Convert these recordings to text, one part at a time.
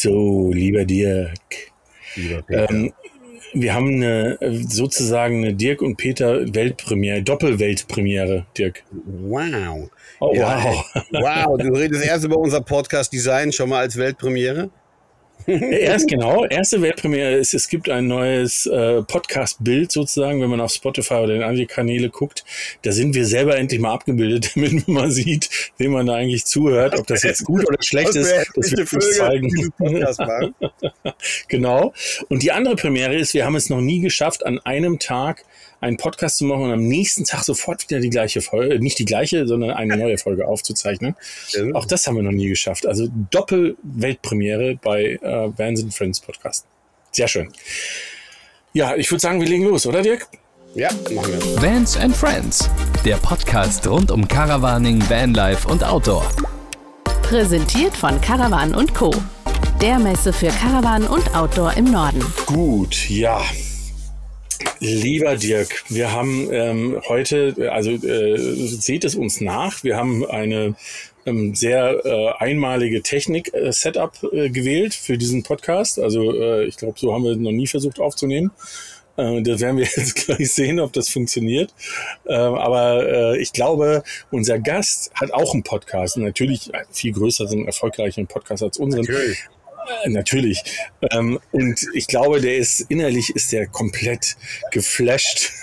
So, lieber Dirk. Lieber Peter. Wir haben sozusagen eine Dirk und Peter Weltpremiere, Doppelweltpremiere, Dirk. Wow. Oh, Ja, wow. Wow, du redest erst über unser Podcast Design schon mal als Weltpremiere? Erste Weltpremiere ist, es gibt ein neues Podcast-Bild sozusagen, wenn man auf Spotify oder in andere Kanäle guckt. Da sind wir selber endlich mal abgebildet, damit man sieht, wem man da eigentlich zuhört, ob das jetzt gut oder schlecht ist, das wird uns zeigen. Genau. Und die andere Premiere ist, wir haben es noch nie geschafft, an einem Tag einen Podcast zu machen und am nächsten Tag sofort wieder die gleiche Folge, nicht die gleiche, sondern eine neue Folge aufzuzeichnen. Auch das haben wir noch nie geschafft. Also Doppel-Weltpremiere bei Vans & Friends Podcast. Sehr schön. Ja, ich würde sagen, wir legen los, oder Dirk? Ja, machen wir. Vans & Friends, der Podcast rund um Caravaning, Vanlife und Outdoor. Präsentiert von Caravan & Co., der Messe für Caravan und Outdoor im Norden. Gut, ja. Lieber Dirk, wir haben heute, seht es uns nach, wir haben eine sehr einmalige Technik-Setup gewählt für diesen Podcast. Also ich glaube, so haben wir noch nie versucht aufzunehmen. Das werden wir jetzt gleich sehen, ob das funktioniert. Aber ich glaube, unser Gast hat auch einen Podcast. Und natürlich einen viel größeren, erfolgreicheren Podcast als unseren. Natürlich. Und ich glaube, innerlich ist der komplett geflasht,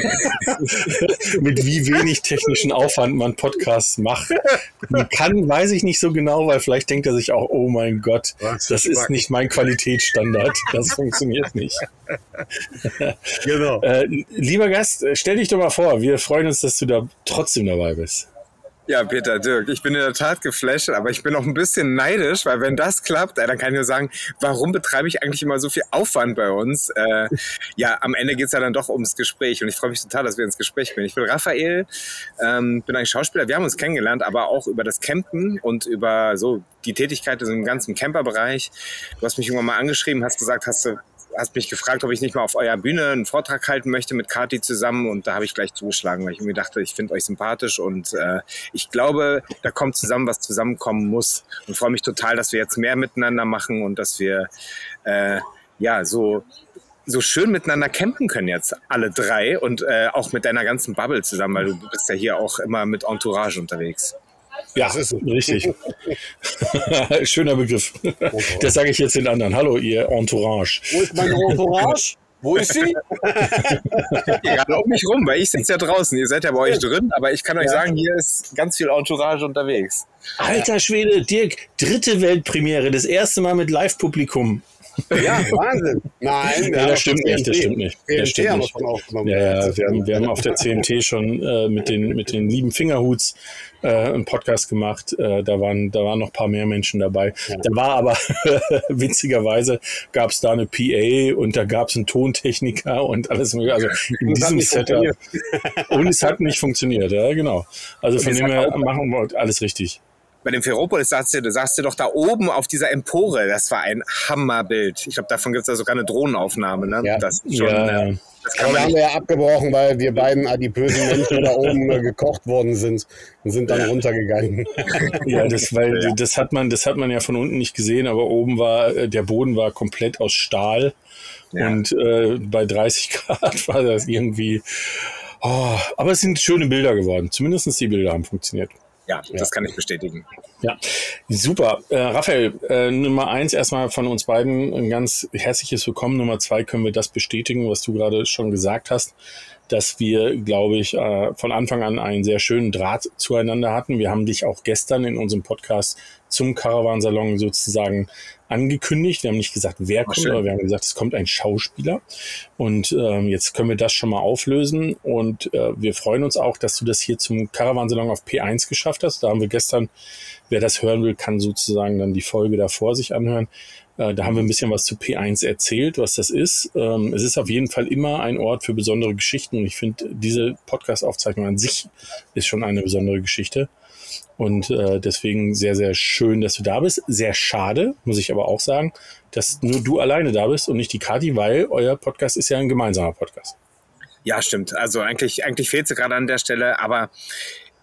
mit wie wenig technischen Aufwand man Podcasts macht. Weiß ich nicht so genau, weil vielleicht denkt er sich auch, oh mein Gott, das ist nicht mein Qualitätsstandard. Das funktioniert nicht. Genau. Lieber Gast, stell dich doch mal vor. Wir freuen uns, dass du da trotzdem dabei bist. Ja, Peter, Dirk, ich bin in der Tat geflasht, aber ich bin auch ein bisschen neidisch, weil wenn das klappt, dann kann ich nur sagen, warum betreibe ich eigentlich immer so viel Aufwand bei uns? Am Ende geht es ja dann doch ums Gespräch und ich freue mich total, dass wir ins Gespräch bin. Ich bin Raphael, bin eigentlich Schauspieler, wir haben uns kennengelernt, aber auch über das Campen und über so die Tätigkeit in dem ganzen Camperbereich. Du hast mich irgendwann mal angeschrieben, hast gesagt, hast mich gefragt, ob ich nicht mal auf eurer Bühne einen Vortrag halten möchte mit Kati zusammen und da habe ich gleich zugeschlagen, weil ich irgendwie dachte, ich finde euch sympathisch und ich glaube, da kommt zusammen, was zusammenkommen muss und freue mich total, dass wir jetzt mehr miteinander machen und dass wir so schön miteinander campen können jetzt alle drei und auch mit deiner ganzen Bubble zusammen, weil du bist ja hier auch immer mit Entourage unterwegs. Ja, das ist richtig. Schöner Begriff. Das sage ich jetzt den anderen. Hallo, ihr Entourage. Wo ist meine Entourage? Wo ist sie? Hier gerade um mich rum, weil ich sitze ja draußen. Ihr seid ja bei euch drin, aber ich kann euch sagen, hier ist ganz viel Entourage unterwegs. Alter Schwede, Dirk, 3. Weltpremiere, das erste Mal mit Live-Publikum. Ja, Wahnsinn. Nein, das stimmt nicht. Wir haben auf der CMT schon mit den lieben Fingerhuts einen Podcast gemacht. Da waren noch ein paar mehr Menschen dabei. Ja. Da war aber witzigerweise gab es da eine PA und da gab es einen Tontechniker und alles mögliche. Also in diesem Setup. Und es hat nicht funktioniert, ja, genau. Also von dem her machen wir alles richtig. Bei dem Ferropolis saßt du doch da oben auf dieser Empore. Das war ein Hammerbild. Ich glaube, davon gibt es ja sogar eine Drohnenaufnahme. Ne? Ja. Das ist schon, das haben wir ja abgebrochen, weil wir beiden adipösen Menschen da oben gekocht worden sind und sind dann runtergegangen. Ja, das hat man ja von unten nicht gesehen, aber oben der Boden war komplett aus Stahl und bei 30 Grad war das irgendwie. Aber es sind schöne Bilder geworden. Zumindest die Bilder haben funktioniert. Ja, das kann ich bestätigen. Ja, super. Raphael, Nummer 1 erstmal von uns beiden ein ganz herzliches Willkommen. Nummer 2 können wir das bestätigen, was du gerade schon gesagt hast, dass wir, glaube ich, von Anfang an einen sehr schönen Draht zueinander hatten. Wir haben dich auch gestern in unserem Podcast zum Caravan-Salon sozusagen angekündigt. Wir haben nicht gesagt, wer kommt, aber wir haben gesagt, es kommt ein Schauspieler. Und jetzt können wir das schon mal auflösen. Und wir freuen uns auch, dass du das hier zum Caravan-Salon auf P1 geschafft hast. Da haben wir gestern, wer das hören will, kann sozusagen dann die Folge davor sich anhören. Da haben wir ein bisschen was zu P1 erzählt, was das ist. Es ist auf jeden Fall immer ein Ort für besondere Geschichten. Und ich finde, diese Podcast-Aufzeichnung an sich ist schon eine besondere Geschichte. Und deswegen sehr, sehr schön, dass du da bist. Sehr schade, muss ich aber auch sagen, dass nur du alleine da bist und nicht die Kati, weil euer Podcast ist ja ein gemeinsamer Podcast. Ja, stimmt. Also eigentlich fehlt sie gerade an der Stelle, aber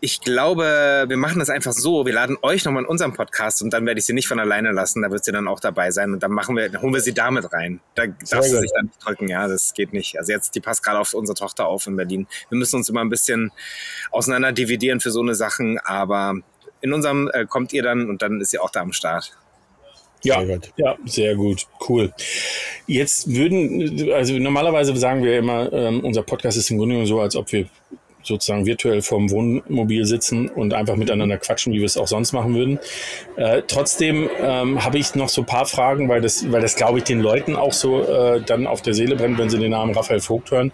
Ich glaube, wir machen das einfach so. Wir laden euch nochmal in unseren Podcast und dann werde ich sie nicht von alleine lassen. Da wird sie dann auch dabei sein und dann holen wir sie damit rein. Da darf sie sich dann nicht drücken. Ja, das geht nicht. Also jetzt, die passt gerade auf unsere Tochter auf in Berlin. Wir müssen uns immer ein bisschen auseinander dividieren für so eine Sachen, aber in unserem kommt ihr dann und dann ist sie auch da am Start. Ja, ja, sehr gut, cool. Jetzt also normalerweise sagen wir immer, unser Podcast ist im Grunde genommen so, als ob wir sozusagen virtuell vorm Wohnmobil sitzen und einfach miteinander quatschen, wie wir es auch sonst machen würden. Trotzdem habe ich noch so ein paar Fragen, weil das glaube ich, den Leuten auch so dann auf der Seele brennt, wenn sie den Namen Raphael Vogt hören.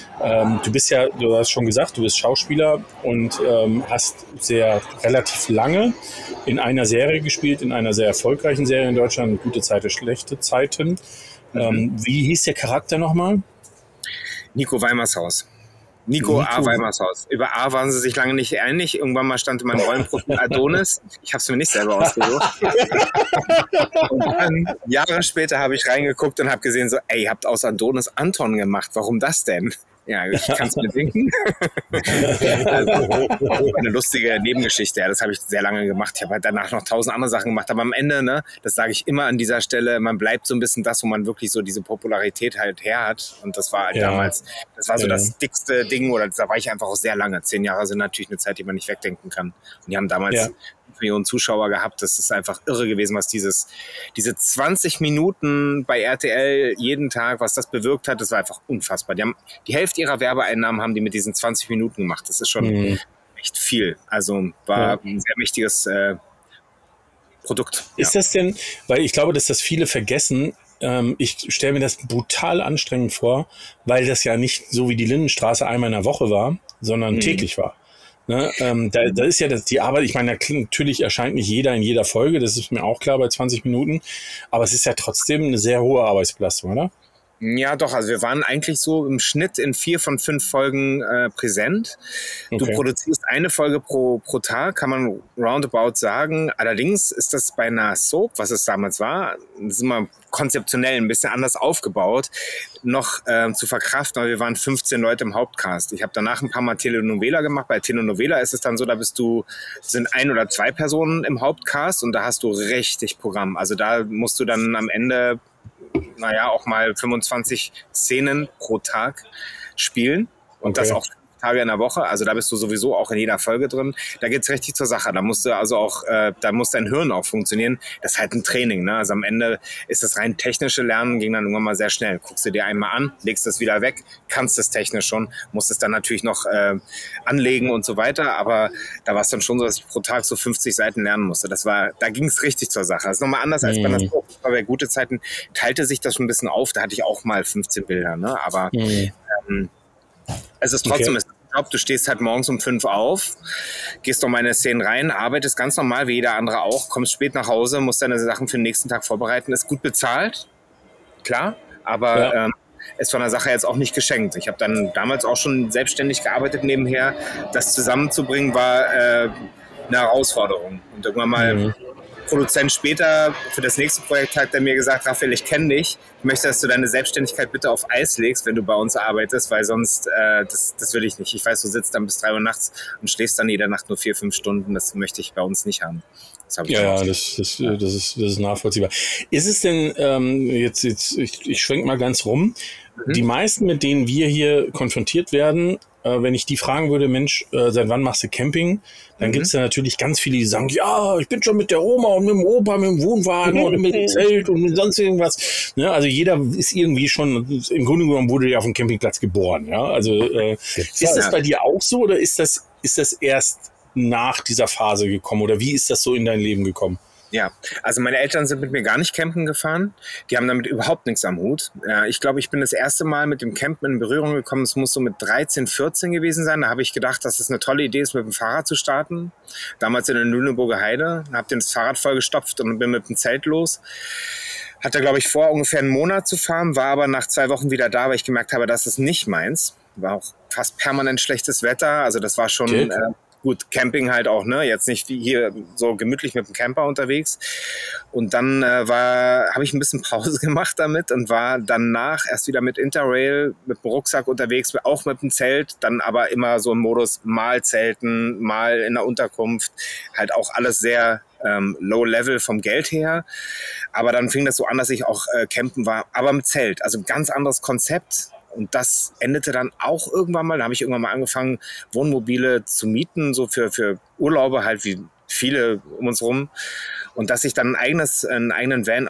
Du hast schon gesagt, du bist Schauspieler und hast relativ lange in einer Serie gespielt, in einer sehr erfolgreichen Serie in Deutschland, Gute Zeiten, schlechte Zeiten. Wie hieß der Charakter nochmal? Nico Weimershaus. Nico A. Weimershaus. Über A waren sie sich lange nicht einig. Irgendwann mal stand in meinem Rollenprofil Adonis. Ich habe es mir nicht selber ausgesucht. Und dann, Jahre später habe ich reingeguckt und habe gesehen, so, ey, ihr habt aus Adonis Anton gemacht. Warum das denn? Ja, ich kann es mir denken. Also, eine lustige Nebengeschichte. Ja, das habe ich sehr lange gemacht. Ich habe halt danach noch 1000 andere Sachen gemacht. Aber am Ende, ne, das sage ich immer an dieser Stelle, man bleibt so ein bisschen das, wo man wirklich so diese Popularität halt her hat. Und das war halt damals, das war so das dickste Ding. Oder da war ich einfach auch sehr lange. 10 Jahre sind natürlich eine Zeit, die man nicht wegdenken kann. Und die haben damals Millionen Zuschauer gehabt. Das ist einfach irre gewesen, was diese 20 Minuten bei RTL jeden Tag, was das bewirkt hat, das war einfach unfassbar. Die Hälfte ihrer Werbeeinnahmen haben die mit diesen 20 Minuten gemacht. Das ist schon echt viel. Also war ein sehr mächtiges Produkt. Ist das denn, weil ich glaube, dass das viele vergessen, ich stelle mir das brutal anstrengend vor, weil das ja nicht so wie die Lindenstraße einmal in der Woche war, sondern täglich war. Ne, da ist ja die Arbeit, ich meine, natürlich erscheint nicht jeder in jeder Folge, das ist mir auch klar bei 20 Minuten, aber es ist ja trotzdem eine sehr hohe Arbeitsbelastung, oder? Ja, doch, also wir waren eigentlich so im Schnitt in 4 von 5 Folgen präsent. Okay. Du produzierst eine Folge pro Tag, kann man roundabout sagen. Allerdings ist das bei einer Soap, was es damals war, das ist immer konzeptionell ein bisschen anders aufgebaut, noch zu verkraften, weil wir waren 15 Leute im Hauptcast. Ich habe danach ein paar Mal Telenovela gemacht. Bei Telenovela ist es dann so, sind 1 oder 2 Personen im Hauptcast und da hast du richtig Programm. Also da musst du dann am Ende auch mal 25 Szenen pro Tag spielen und das auch 5 Tage in der Woche. Also da bist du sowieso auch in jeder Folge drin. Da geht's richtig zur Sache. Da musst du also auch, da muss dein Hirn auch funktionieren. Das ist halt ein Training, ne? Also am Ende ist das rein technische Lernen, ging dann irgendwann mal sehr schnell. Guckst du dir einmal an, legst das wieder weg, kannst es technisch schon, musst es dann natürlich noch anlegen und so weiter. Aber da war es dann schon so, dass ich pro Tag so 50 Seiten lernen musste. Da ging's richtig zur Sache. Das ist nochmal anders als bei der Soap. Bei Gute Zeiten teilte sich das schon ein bisschen auf. Da hatte ich auch mal 15 Bilder, ne? Aber es ist trotzdem ein Job, du stehst halt morgens um 5 auf, gehst noch mal in eine Szene rein, arbeitest ganz normal wie jeder andere auch, kommst spät nach Hause, musst deine Sachen für den nächsten Tag vorbereiten, ist gut bezahlt, klar, aber ist von der Sache jetzt auch nicht geschenkt. Ich habe dann damals auch schon selbstständig gearbeitet nebenher, das zusammenzubringen war eine Herausforderung und irgendwann mal Produzent später für das nächste Projekt hat er mir gesagt, Raphael, ich kenne dich. Ich möchte, dass du deine Selbstständigkeit bitte auf Eis legst, wenn du bei uns arbeitest, weil sonst, das will ich nicht. Ich weiß, du sitzt dann bis 3 Uhr nachts und schläfst dann jede Nacht nur 4-5 Stunden. Das möchte ich bei uns nicht haben. Das ist nachvollziehbar. Ist es denn, ich schwenke mal ganz rum, die meisten, mit denen wir hier konfrontiert werden, wenn ich die fragen würde, Mensch, seit wann machst du Camping? Dann gibt es da natürlich ganz viele, die sagen, ja, ich bin schon mit der Oma und mit dem Opa, mit dem Wohnwagen und mit dem Zelt und mit sonst irgendwas. Ne, also jeder ist irgendwie schon, im Grunde genommen wurde der auf dem Campingplatz geboren. Ja? Also ist das bei dir auch so oder ist das erst nach dieser Phase gekommen oder wie ist das so in dein Leben gekommen? Ja, also meine Eltern sind mit mir gar nicht campen gefahren. Die haben damit überhaupt nichts am Hut. Ich glaube, ich bin das erste Mal mit dem Campen in Berührung gekommen. Es muss so mit 13, 14 gewesen sein. Da habe ich gedacht, dass es eine tolle Idee ist, mit dem Fahrrad zu starten. Damals in der Lüneburger Heide. Habe das Fahrrad vollgestopft und bin mit dem Zelt los. Hatte, glaube ich, vor, ungefähr einen Monat zu fahren, war aber nach 2 Wochen wieder da, weil ich gemerkt habe, das ist nicht meins. War auch fast permanent schlechtes Wetter. Also das war schon... gut, Camping halt auch, ne? Jetzt nicht wie hier so gemütlich mit dem Camper unterwegs. Und dann habe ich ein bisschen Pause gemacht damit und war danach erst wieder mit Interrail, mit dem Rucksack unterwegs, auch mit dem Zelt, dann aber immer so im Modus mal Zelten, mal in der Unterkunft, halt auch alles sehr low level vom Geld her. Aber dann fing das so an, dass ich auch campen war, aber mit Zelt, also ein ganz anderes Konzept. Und das endete dann auch irgendwann mal, da habe ich irgendwann mal angefangen, Wohnmobile zu mieten, so für Urlaube halt wie viele um uns rum. Und dass ich dann einen eigenen Van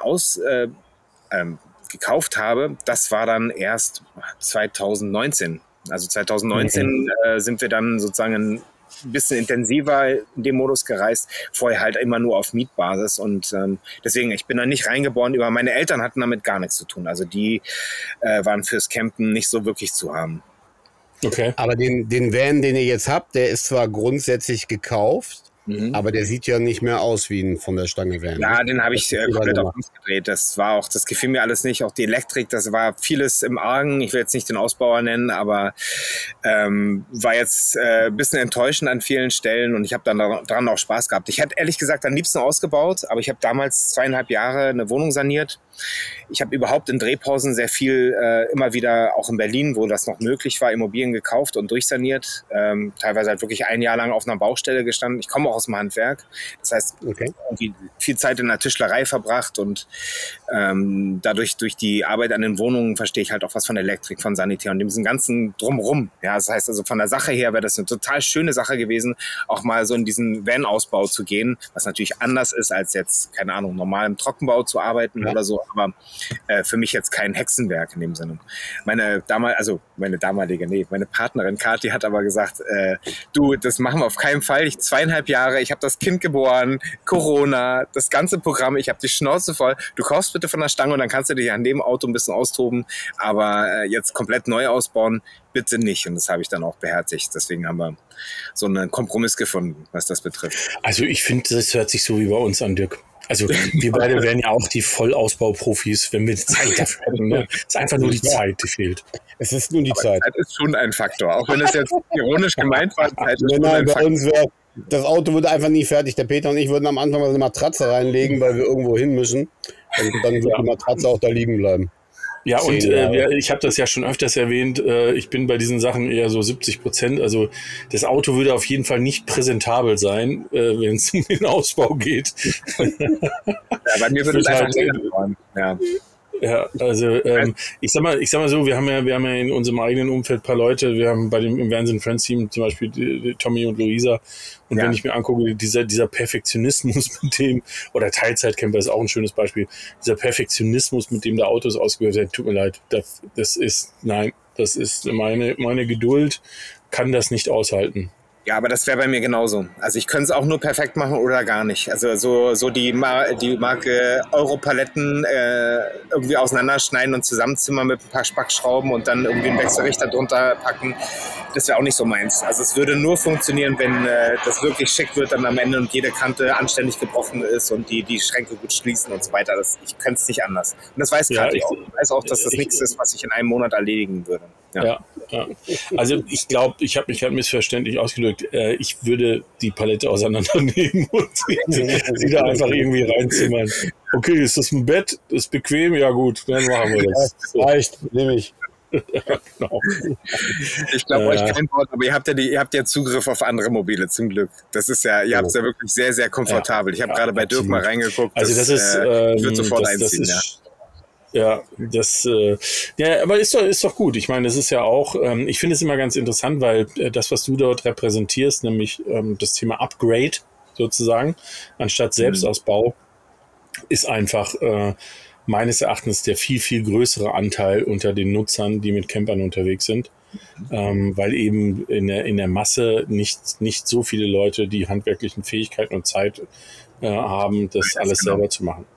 gekauft habe, das war dann erst 2019. Also 2019 sind wir dann sozusagen ein bisschen intensiver in dem Modus gereist, vorher halt immer nur auf Mietbasis und deswegen, ich bin da nicht reingeboren, über meine Eltern hatten damit gar nichts zu tun, also die waren fürs Campen nicht so wirklich zu haben. Okay. Aber den Van, den ihr jetzt habt, der ist zwar grundsätzlich gekauft, aber der sieht ja nicht mehr aus wie ein von der Stange Van. Ja, den habe ich komplett auf uns gedreht. Das gefiel mir alles nicht. Auch die Elektrik, das war vieles im Argen. Ich will jetzt nicht den Ausbauer nennen, aber war jetzt ein bisschen enttäuschend an vielen Stellen und ich habe dann daran auch Spaß gehabt. Ich hätte ehrlich gesagt am liebsten ausgebaut, aber ich habe damals 2,5 Jahre eine Wohnung saniert. Ich habe überhaupt in Drehpausen sehr viel immer wieder, auch in Berlin, wo das noch möglich war, Immobilien gekauft und durchsaniert. Teilweise halt wirklich 1 Jahr lang auf einer Baustelle gestanden. Ich komme auch aus dem Handwerk. Das heißt, irgendwie viel Zeit in der Tischlerei verbracht und dadurch, durch die Arbeit an den Wohnungen verstehe ich halt auch was von Elektrik, von Sanitär und dem ganzen Drumrum. Ja, das heißt also von der Sache her wäre das eine total schöne Sache gewesen, auch mal so in diesen Van-Ausbau zu gehen, was natürlich anders ist, als jetzt, keine Ahnung, normal im Trockenbau zu arbeiten oder so, aber für mich jetzt kein Hexenwerk in dem Sinne. Meine Partnerin Kathi hat aber gesagt, du, das machen wir auf keinen Fall. 2,5 Jahre, ich habe das Kind geboren, Corona, das ganze Programm, ich habe die Schnauze voll. Du kaufst bitte von der Stange und dann kannst du dich an dem Auto ein bisschen austoben, aber jetzt komplett neu ausbauen, bitte nicht. Und das habe ich dann auch beherzigt. Deswegen haben wir so einen Kompromiss gefunden, was das betrifft. Also ich finde, das hört sich so wie bei uns an, Dirk. Also wir beide wären ja auch die Vollausbauprofis, wenn wir Zeit dafür hätten. Ne? Es ist einfach nur die Zeit, die fehlt. Es ist nur die Zeit. Zeit ist schon ein Faktor. Auch wenn es jetzt ironisch gemeint war, Zeit ist schon ein bei Faktor. uns das Auto wird einfach nie fertig. Der Peter und ich würden am Anfang mal eine Matratze reinlegen, weil wir irgendwo hin müssen. Und dann wird die Matratze auch da liegen bleiben. Ja, und ich habe das ja schon öfters erwähnt, ich bin bei diesen Sachen eher so 70%. Also das Auto würde auf jeden Fall nicht präsentabel sein, wenn es um den Ausbau geht. Ja, bei mir würde es einfach länger dauern. Ja. Ja, also ich sag mal so, wir haben ja in unserem eigenen Umfeld ein paar Leute, wir haben im Wahnsinn Friends Team zum Beispiel die Tommy und Luisa und wenn ich mir angucke, dieser Perfektionismus mit dem, oder Teilzeitcamper ist auch ein schönes Beispiel, dieser Perfektionismus, mit dem der Autos ausgehört werden, tut mir leid, das ist meine Geduld kann das nicht aushalten. Ja, aber das wäre bei mir genauso. Also ich könnte es auch nur perfekt machen oder gar nicht. Also so die Marke Europaletten irgendwie auseinanderschneiden und zusammenzimmern mit ein paar Spackschrauben und dann irgendwie einen Wechselrichter drunter packen, das wäre auch nicht so meins. Also es würde nur funktionieren, wenn das wirklich schick wird dann am Ende und jede Kante anständig gebrochen ist und die Schränke gut schließen und so weiter. Ich könnte es nicht anders. Und das weiß Kathi auch. Ich weiß auch, dass das nichts ist, was ich in einem Monat erledigen würde. Ja. Also ich glaube, ich habe mich halt missverständlich ausgedrückt. Ich würde die Palette auseinandernehmen und sie da einfach irgendwie reinzimmern. Okay, ist das ein Bett? Ist bequem? Ja gut, dann machen wir das. Das reicht, nehme ich. Ja, genau. Ich glaube euch kein Wort, aber ihr habt ja Zugriff auf andere Mobile, zum Glück. Das ist ja, ihr habt es ja wirklich sehr, sehr komfortabel. Ich habe gerade bei Dirk mal reingeguckt. Also das ist, ich würde sofort einziehen, ja. Ja, aber ist doch gut. Ich meine, das ist ja auch, ich finde es immer ganz interessant, weil das, was du dort repräsentierst, nämlich das Thema Upgrade sozusagen, anstatt Selbstausbau, ist einfach meines Erachtens der viel, viel größere Anteil unter den Nutzern, die mit Campern unterwegs sind, weil eben in der Masse nicht so viele Leute die handwerklichen Fähigkeiten und Zeit haben, das alles selber zu machen.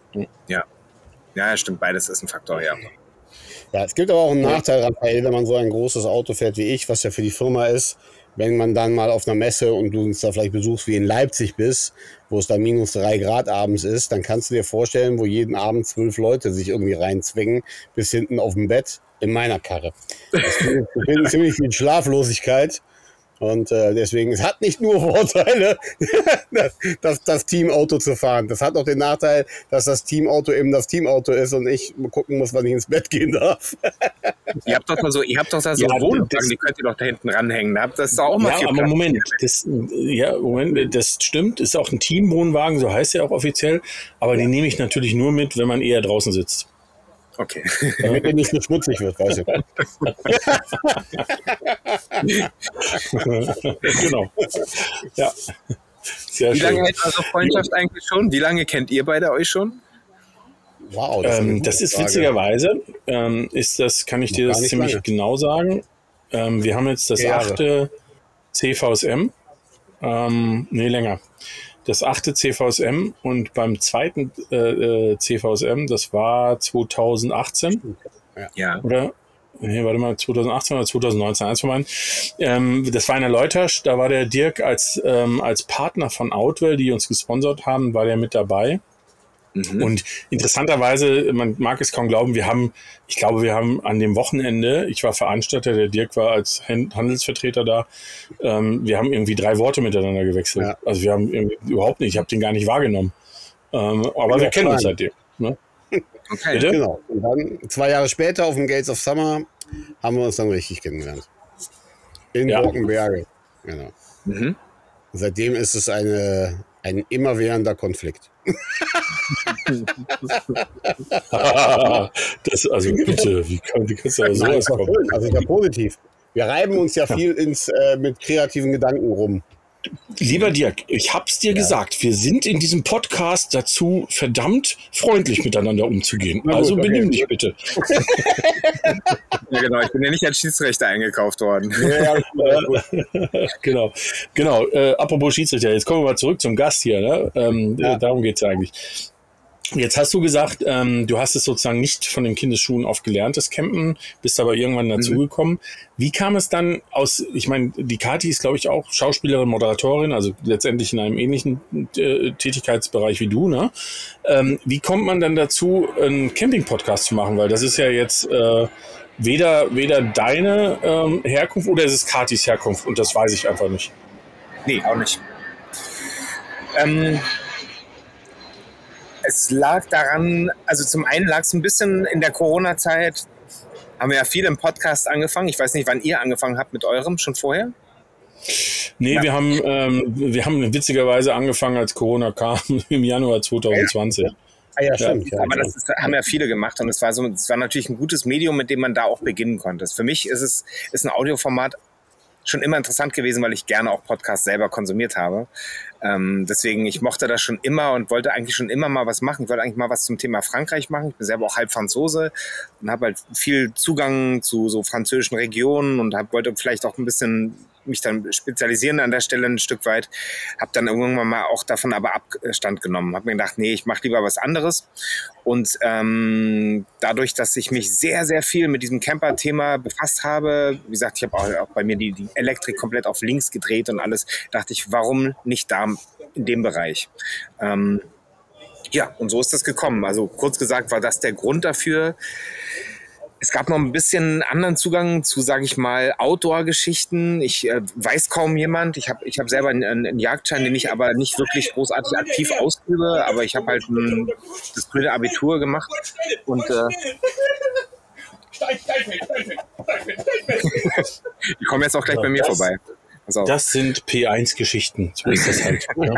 Ja, stimmt, beides ist ein Faktor, ja. Ja, es gibt aber auch einen Nachteil, Raphael, wenn man so ein großes Auto fährt wie ich, was ja für die Firma ist, wenn man dann mal auf einer Messe und du uns da vielleicht besuchst, wie in Leipzig bist, wo es dann -3 Grad abends ist, dann kannst du dir vorstellen, wo jeden Abend 12 Leute sich irgendwie reinzwingen, bis hinten auf dem Bett in meiner Karre. Das findet ziemlich viel Schlaflosigkeit Und deswegen, es hat nicht nur Vorteile, das Teamauto zu fahren. Das hat auch den Nachteil, dass das Teamauto eben das Teamauto ist und ich gucken muss, wann ich ins Bett gehen darf. Ihr habt doch da so Wohnwagen, die könnt ihr doch da hinten ranhängen. Das ist auch mal viel aber Platz. Moment, das stimmt. Ist auch ein Teamwohnwagen, so heißt er auch offiziell. Aber den nehme ich natürlich nur mit, wenn man eher draußen sitzt. Okay. Damit er nicht so schmutzig wird, weiß ich. Genau. Ja. Sehr Wie schön. lange hält eure Freundschaft eigentlich schon? Wie lange kennt ihr beide euch schon? Wow, das ist witzigerweise, kann ich dir Noch das gar nicht ziemlich lange. genau sagen. Wir haben jetzt das 8. CVSM. Länger. Das 8. CVSM und beim 2. CVSM, das war 2018. Ja. Oder? Nee, warte mal, 2018 oder 2019, eins von beiden. Das war in der Leutasch, da war der Dirk als Partner von Outwell, die uns gesponsert haben, war der mit dabei. Und interessanterweise, man mag es kaum glauben, wir haben an dem Wochenende, ich war Veranstalter, der Dirk war als Handelsvertreter da, wir haben irgendwie 3 Worte miteinander gewechselt. Ja. Also wir haben überhaupt nicht, ich habe den gar nicht wahrgenommen. Aber wir kennen uns seitdem. Ne? Okay. Bitte? Genau. Und dann 2 Jahre später auf dem Gates of Summer haben wir uns dann richtig kennengelernt. In Borkenberge. Genau. Mhm. Seitdem ist es ein immerwährender Konflikt. Also bitte, wie kannst du da sowas kommen? Also ja positiv. Wir reiben uns ja viel mit kreativen Gedanken rum. Lieber Dirk, ich hab's dir gesagt, wir sind in diesem Podcast dazu verdammt freundlich miteinander umzugehen. Na gut, Also okay. benimm dich bitte. Ja, genau. Ich bin ja nicht als Schiedsrichter eingekauft worden. Genau. Apropos Schiedsrichter, jetzt kommen wir mal zurück zum Gast hier. Ne? Darum geht's ja eigentlich. Jetzt hast du gesagt, du hast es sozusagen nicht von den Kindesschuhen auf gelernt, das Campen, bist aber irgendwann dazugekommen. Wie kam es dann aus, ich meine, die Kathi ist, glaube ich, auch Schauspielerin, Moderatorin, also letztendlich in einem ähnlichen Tätigkeitsbereich wie du, ne? Wie kommt man dann dazu, einen Camping-Podcast zu machen? Weil das ist ja jetzt weder deine Herkunft oder ist es Kathis Herkunft und das weiß ich einfach nicht. Nee, auch nicht. Es lag daran, also zum einen lag es ein bisschen in der Corona-Zeit, haben wir ja viel im Podcast angefangen. Ich weiß nicht, wann ihr angefangen habt mit eurem, schon vorher? Nee, ja. Wir haben witzigerweise angefangen, als Corona kam, im Januar 2020. Ja, stimmt. Ja, aber das haben ja viele gemacht und es war natürlich ein gutes Medium, mit dem man da auch beginnen konnte. Für mich ist ein Audioformat schon immer interessant gewesen, weil ich gerne auch Podcasts selber konsumiert habe. Deswegen, ich mochte das schon immer und wollte eigentlich schon immer mal was machen. Ich wollte eigentlich mal was zum Thema Frankreich machen. Ich bin selber auch halb Franzose und habe halt viel Zugang zu so französischen Regionen und wollte vielleicht auch ein bisschen mich dann spezialisieren an der Stelle ein Stück weit. Habe dann irgendwann mal auch davon aber Abstand genommen. Habe mir gedacht, nee, ich mache lieber was anderes. Und dadurch, dass ich mich sehr, sehr viel mit diesem Camper-Thema befasst habe, wie gesagt, ich habe auch bei mir die Elektrik komplett auf links gedreht und alles, dachte ich, warum nicht da in dem Bereich? Ja, und so ist das gekommen. Also kurz gesagt war das der Grund dafür. Es gab noch ein bisschen anderen Zugang zu, sage ich mal, Outdoor-Geschichten. Ich weiß kaum jemand. Ich hab selber einen Jagdschein, den ich aber nicht wirklich großartig aktiv ausübe. Aber ich habe halt das blöde Abitur gemacht. Und die kommen jetzt auch gleich bei mir vorbei. Also, das sind P1-Geschichten. So ist das halt. Ja.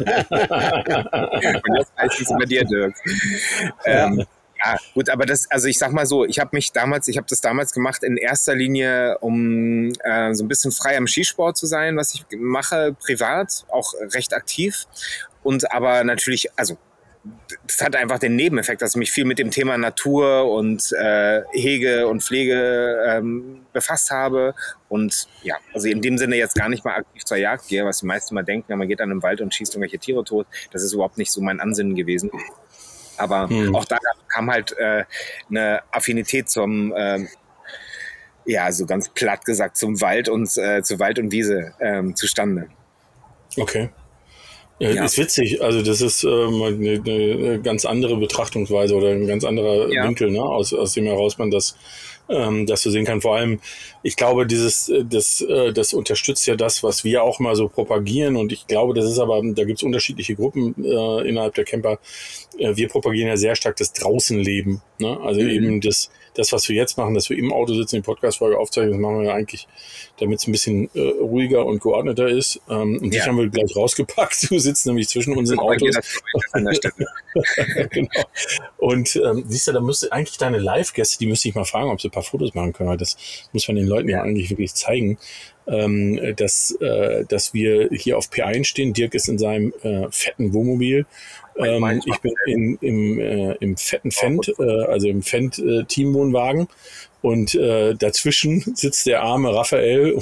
Und jetzt heißt es bei dir, Dirk. Ja, gut, aber ich sag mal so, ich habe das damals gemacht in erster Linie, um so ein bisschen frei am Skisport zu sein, was ich mache, privat, auch recht aktiv. Und aber natürlich, also das hat einfach den Nebeneffekt, dass ich mich viel mit dem Thema Natur und Hege und Pflege befasst habe. Und ja, also in dem Sinne jetzt gar nicht mal aktiv zur Jagd gehe, was die meisten mal denken, man geht dann im Wald und schießt irgendwelche Tiere tot. Das ist überhaupt nicht so mein Ansinnen gewesen. Aber auch da kam halt eine Affinität zum, so ganz platt gesagt, zum Wald und zu Wald und Wiese zustande. Okay. Ist witzig, also das ist eine ganz andere Betrachtungsweise oder ein ganz anderer Winkel, ne? aus dem heraus man das dass du sehen kannst. Vor allem, ich glaube, das unterstützt ja das, was wir auch mal so propagieren. Und ich glaube, das ist aber, da gibt es unterschiedliche Gruppen innerhalb der Camper. Wir propagieren ja sehr stark das Draußenleben. Ne? Also eben das, was wir jetzt machen, dass wir im Auto sitzen, die Podcast-Folge aufzeichnen, das machen wir ja eigentlich, damit es ein bisschen ruhiger und geordneter ist. Und dich haben wir gleich rausgepackt. Du sitzt nämlich zwischen unseren Autos. An der Stelle. Genau. Und siehst du, da müsste eigentlich deine Live-Gäste, die müsste ich mal fragen, ob sie ein paar Fotos machen können, weil das muss man den Leuten ja eigentlich wirklich zeigen, dass wir hier auf P1 stehen. Dirk ist in seinem fetten Wohnmobil. Ich bin im fetten Fendt, also im Fendt-Teamwohnwagen. Und dazwischen sitzt der arme Raphael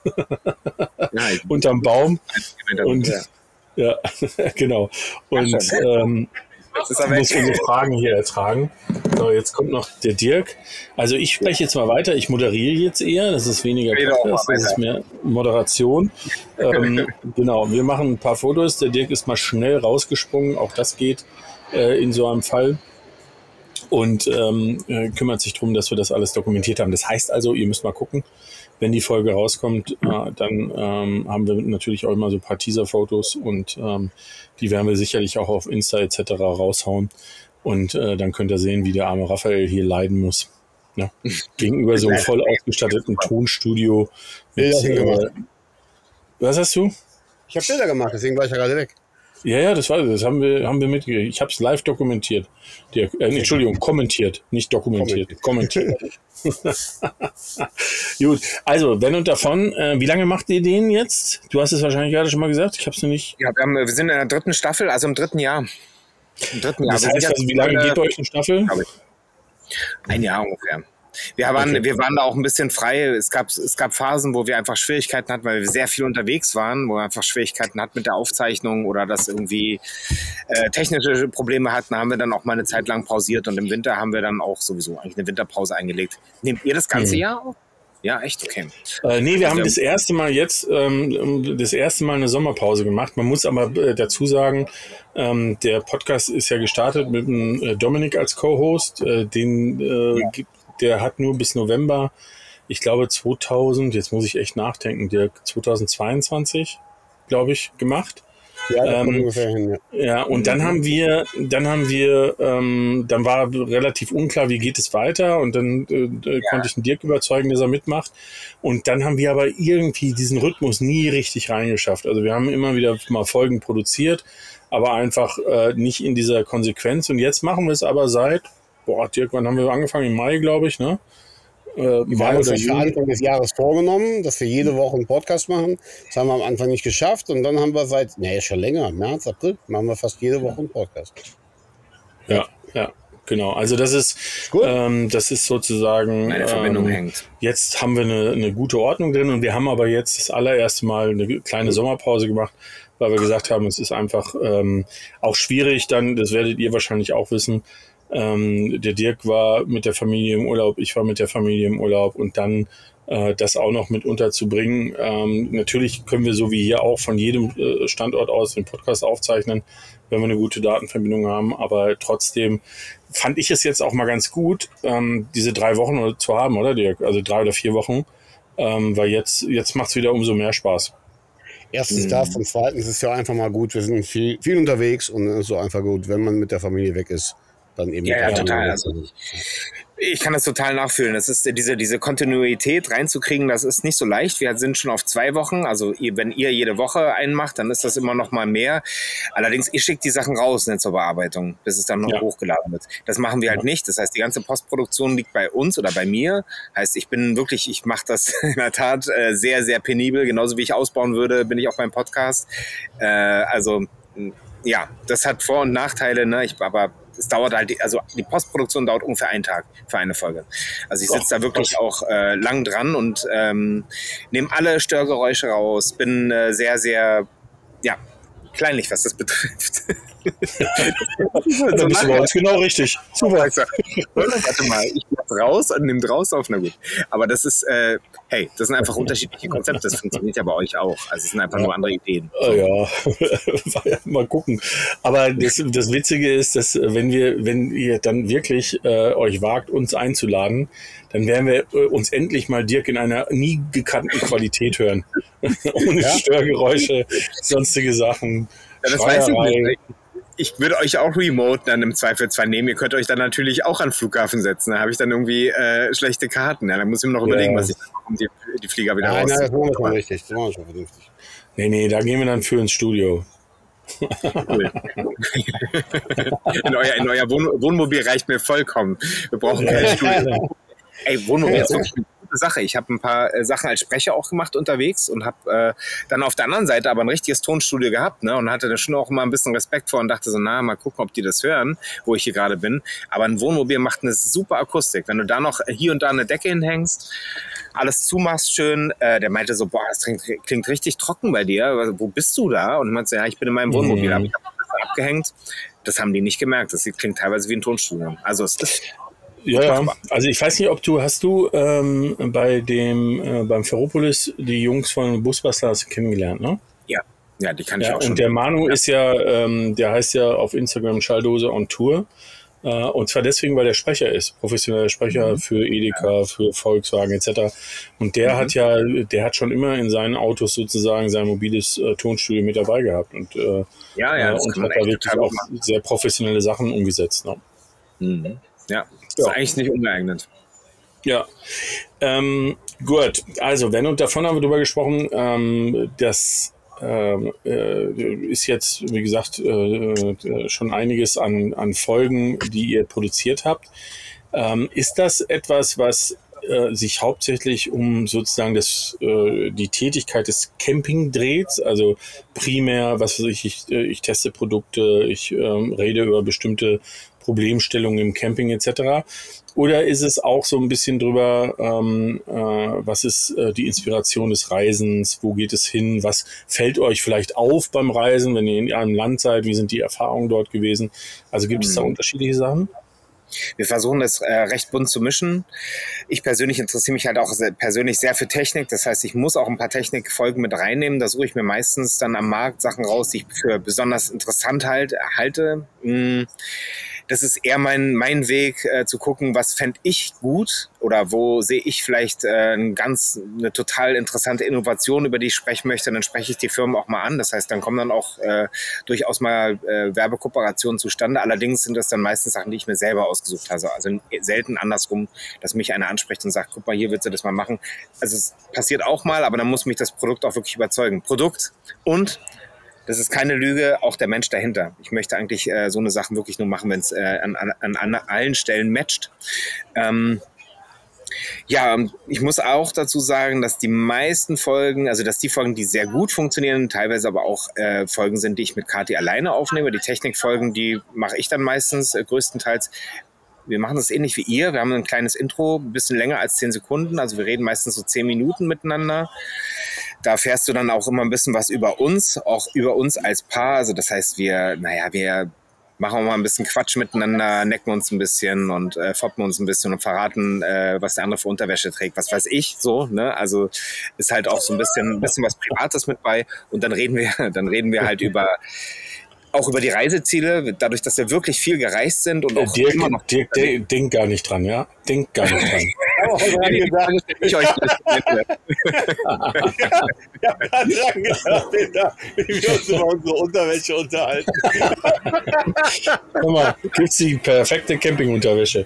unterm Baum. Und ja, genau. Und muss unsere Fragen hier ertragen. So, jetzt kommt noch der Dirk. Also ich spreche jetzt mal weiter. Ich moderiere jetzt eher. Das ist weniger Podcast, das ist mehr Moderation. Genau, wir machen ein paar Fotos. Der Dirk ist mal schnell rausgesprungen. Auch das geht in so einem Fall. Und kümmert sich darum, dass wir das alles dokumentiert haben. Das heißt also, ihr müsst mal gucken, wenn die Folge rauskommt, dann haben wir natürlich auch immer so ein paar Teaser-Fotos und die werden wir sicherlich auch auf Insta etc. raushauen. Und dann könnt ihr sehen, wie der arme Raphael hier leiden muss. Ja? Gegenüber so einem voll ausgestatteten Tonstudio. Mit, was hast du? Ich habe Bilder gemacht, deswegen war ich ja gerade weg. Ja, das haben wir mitgekriegt. Ich habe es live dokumentiert. Entschuldigung, kommentiert, nicht dokumentiert. Kommentiert. Gut, also wenn und davon, wie lange macht ihr den jetzt? Du hast es wahrscheinlich gerade schon mal gesagt, ich habe es noch nicht. Ja, wir sind in der 3. Staffel, also im 3. Jahr. Das heißt also, wie lange geht euch eine Staffel? Ein Jahr ungefähr. Wir waren da auch ein bisschen frei. Es gab Phasen, wo wir einfach Schwierigkeiten hatten, weil wir sehr viel unterwegs waren, wo wir einfach Schwierigkeiten hatten mit der Aufzeichnung oder dass irgendwie technische Probleme hatten, haben wir dann auch mal eine Zeit lang pausiert und im Winter haben wir dann auch sowieso eigentlich eine Winterpause eingelegt. Nehmt ihr das ganze Jahr auf? Ja, echt? Okay. Nee, wir haben das erste Mal eine Sommerpause gemacht. Man muss aber dazu sagen, der Podcast ist ja gestartet mit dem Dominik als Co-Host. Der hat nur bis November, ich glaube 2022, glaube ich, gemacht. Ja, das kommt ungefähr hin, ja. Ja, und dann war relativ unklar, wie geht es weiter, und dann konnte ich den Dirk überzeugen, dass er mitmacht, und dann haben wir aber irgendwie diesen Rhythmus nie richtig reingeschafft. Also wir haben immer wieder mal Folgen produziert, aber einfach nicht in dieser Konsequenz, und jetzt machen wir es aber seit, Dirk, wann haben wir angefangen? Im Mai, glaube ich, ne? Wir haben uns für Anfang des Jahres vorgenommen, dass wir jede Woche einen Podcast machen. Das haben wir am Anfang nicht geschafft, und dann haben wir schon länger, März, April, machen wir fast jede Woche einen Podcast. Ja, genau. Also das ist sozusagen, eine Verbindung hängt. Jetzt haben wir eine gute Ordnung drin, und wir haben aber jetzt das allererste Mal eine kleine Sommerpause gemacht, weil wir gesagt haben, es ist einfach auch schwierig dann, das werdet ihr wahrscheinlich auch wissen. Der Dirk war mit der Familie im Urlaub, ich war mit der Familie im Urlaub, und dann das auch noch mit unterzubringen. Natürlich können wir so wie hier auch von jedem Standort aus den Podcast aufzeichnen, wenn wir eine gute Datenverbindung haben, aber trotzdem fand ich es jetzt auch mal ganz gut, diese 3 Wochen zu haben, oder Dirk? Also 3 oder 4 Wochen, weil jetzt macht es wieder umso mehr Spaß. Erstens das, und zweitens ist es ja einfach mal gut, wir sind viel unterwegs, und es ist so einfach gut, wenn man mit der Familie weg ist. Dann eben ja, total. Also ich kann das total nachfühlen. Das ist diese Kontinuität reinzukriegen, das ist nicht so leicht. Wir sind schon auf 2 Wochen. Also wenn ihr jede Woche einen macht, dann ist das immer noch mal mehr. Allerdings, ihr schickt die Sachen raus zur Bearbeitung, bis es dann noch hochgeladen wird. Das machen wir halt nicht. Das heißt, die ganze Postproduktion liegt bei uns oder bei mir. Heißt, ich mache das in der Tat sehr, sehr penibel. Genauso wie ich ausbauen würde, bin ich auch beim Podcast. Ja, das hat Vor- und Nachteile, ne? Aber es dauert halt, also die Postproduktion dauert ungefähr 1 Tag für eine Folge. Also ich sitze da wirklich auch lang dran und nehme alle Störgeräusche raus, bin sehr, sehr, kleinlich, was das betrifft. Da bist du bei uns genau richtig. Super. Warte mal, ich macht raus und nimmt raus auf, na gut. Aber das ist, hey, das sind einfach unterschiedliche Konzepte, das funktioniert ja bei euch auch. Also es sind einfach nur andere Ideen. So. Ja, mal gucken. Aber das Witzige ist, dass wenn ihr dann wirklich euch wagt, uns einzuladen, dann werden wir uns endlich mal Dirk in einer nie gekannten Qualität hören. Ohne Störgeräusche, sonstige Sachen. Ja, das weiß ich nicht. Ich würde euch auch remote dann im Zweifelsfall nehmen. Ihr könnt euch dann natürlich auch an den Flughafen setzen. Da habe ich dann irgendwie schlechte Karten. Ja, dann muss ich mir noch überlegen, was ich mache, um die Flieger wieder raus. Nein, das machen wir schon richtig. Das machen wir schon vernünftig. Nee, da gehen wir dann für ins Studio. Cool. In euer Wohnmobil reicht mir vollkommen. Wir brauchen kein Studio. Ey, Wohnmobil ist wirklich eine gute Sache. Ich habe ein paar Sachen als Sprecher auch gemacht unterwegs und habe dann auf der anderen Seite aber ein richtiges Tonstudio gehabt, ne? Und hatte da schon auch immer ein bisschen Respekt vor und dachte so, mal gucken, ob die das hören, wo ich hier gerade bin. Aber ein Wohnmobil macht eine super Akustik. Wenn du da noch hier und da eine Decke hinhängst, alles zumachst schön, der meinte so, boah, das klingt richtig trocken bei dir. Wo bist du da? Und ich meinte so, ja, ich bin in meinem Wohnmobil. Aber ich habe das abgehängt. Das haben die nicht gemerkt. Das klingt teilweise wie ein Tonstudio. Also es ist ja. Also ich weiß nicht, hast du beim Ferropolis die Jungs von Busbusters kennengelernt, ne? Ja, die kann ich auch schon. Und der Manu ist ja, der heißt ja auf Instagram Schalldose on Tour. Und zwar deswegen, weil der Sprecher ist, professioneller Sprecher für Edeka, für Volkswagen etc. Und der hat schon immer in seinen Autos sozusagen sein mobiles Tonstudio mit dabei gehabt und und hat da wirklich auch sehr professionelle Sachen umgesetzt. Ne? Mhm. Ja, ist eigentlich nicht ungeeignet. Ja, gut. Also, wenn und davon haben wir drüber gesprochen, das ist jetzt, wie gesagt, schon einiges an Folgen, die ihr produziert habt. Ist das etwas, was sich hauptsächlich um sozusagen die Tätigkeit des Camping dreht? Also primär, was weiß ich teste Produkte, ich rede über bestimmte Problemstellungen im Camping etc. Oder ist es auch so ein bisschen drüber, was ist die Inspiration des Reisens, wo geht es hin, was fällt euch vielleicht auf beim Reisen, wenn ihr in einem Land seid, wie sind die Erfahrungen dort gewesen? Also gibt es da unterschiedliche Sachen? Wir versuchen das recht bunt zu mischen. Ich persönlich interessiere mich halt auch persönlich sehr für Technik. Das heißt, ich muss auch ein paar Technikfolgen mit reinnehmen. Da suche ich mir meistens dann am Markt Sachen raus, die ich für besonders interessant halte. Das ist eher mein Weg, zu gucken, was fände ich gut oder wo sehe ich vielleicht eine total interessante Innovation, über die ich sprechen möchte. Dann spreche ich die Firmen auch mal an. Das heißt, dann kommen dann auch durchaus mal Werbekooperationen zustande. Allerdings sind das dann meistens Sachen, die ich mir selber ausgesucht habe. Also selten andersrum, dass mich einer anspricht und sagt, guck mal, hier willst du das mal machen. Also es passiert auch mal, aber dann muss mich das Produkt auch wirklich überzeugen. Produkt und das ist keine Lüge, auch der Mensch dahinter. Ich möchte eigentlich so eine Sachen wirklich nur machen, wenn es an allen Stellen matcht. Ich muss auch dazu sagen, dass die meisten Folgen, also dass die Folgen, die sehr gut funktionieren, teilweise aber auch Folgen sind, die ich mit Kati alleine aufnehme. Die Technikfolgen, die mache ich dann meistens größtenteils. Wir machen das ähnlich wie ihr. Wir haben ein kleines Intro, ein bisschen länger als 10 Sekunden. Also wir reden meistens so 10 Minuten miteinander. Da erfährst du dann auch immer ein bisschen was über uns, auch über uns als Paar. Also das heißt, wir machen mal ein bisschen Quatsch miteinander, necken uns ein bisschen und foppen uns ein bisschen und verraten, was der andere für Unterwäsche trägt. Was weiß ich so, ne? Also ist halt auch so ein bisschen was Privates mit bei. Und dann reden wir halt über die Reiseziele, dadurch, dass wir wirklich viel gereist sind und auch Dirk, immer noch... Dirk, denk gar nicht dran, ja? Denk gar nicht dran. Ich euch Ich habe gerade dran gedacht, wie wir uns über unsere Unterwäsche unterhalten. Guck mal, gibt's die perfekte Campingunterwäsche.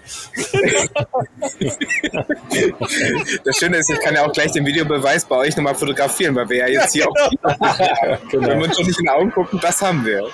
Das Schöne ist, ich kann ja auch gleich den Videobeweis bei euch nochmal fotografieren, weil wir ja jetzt hier auch... Genau. Wenn wir uns schon nicht in die Augen gucken, das haben wir.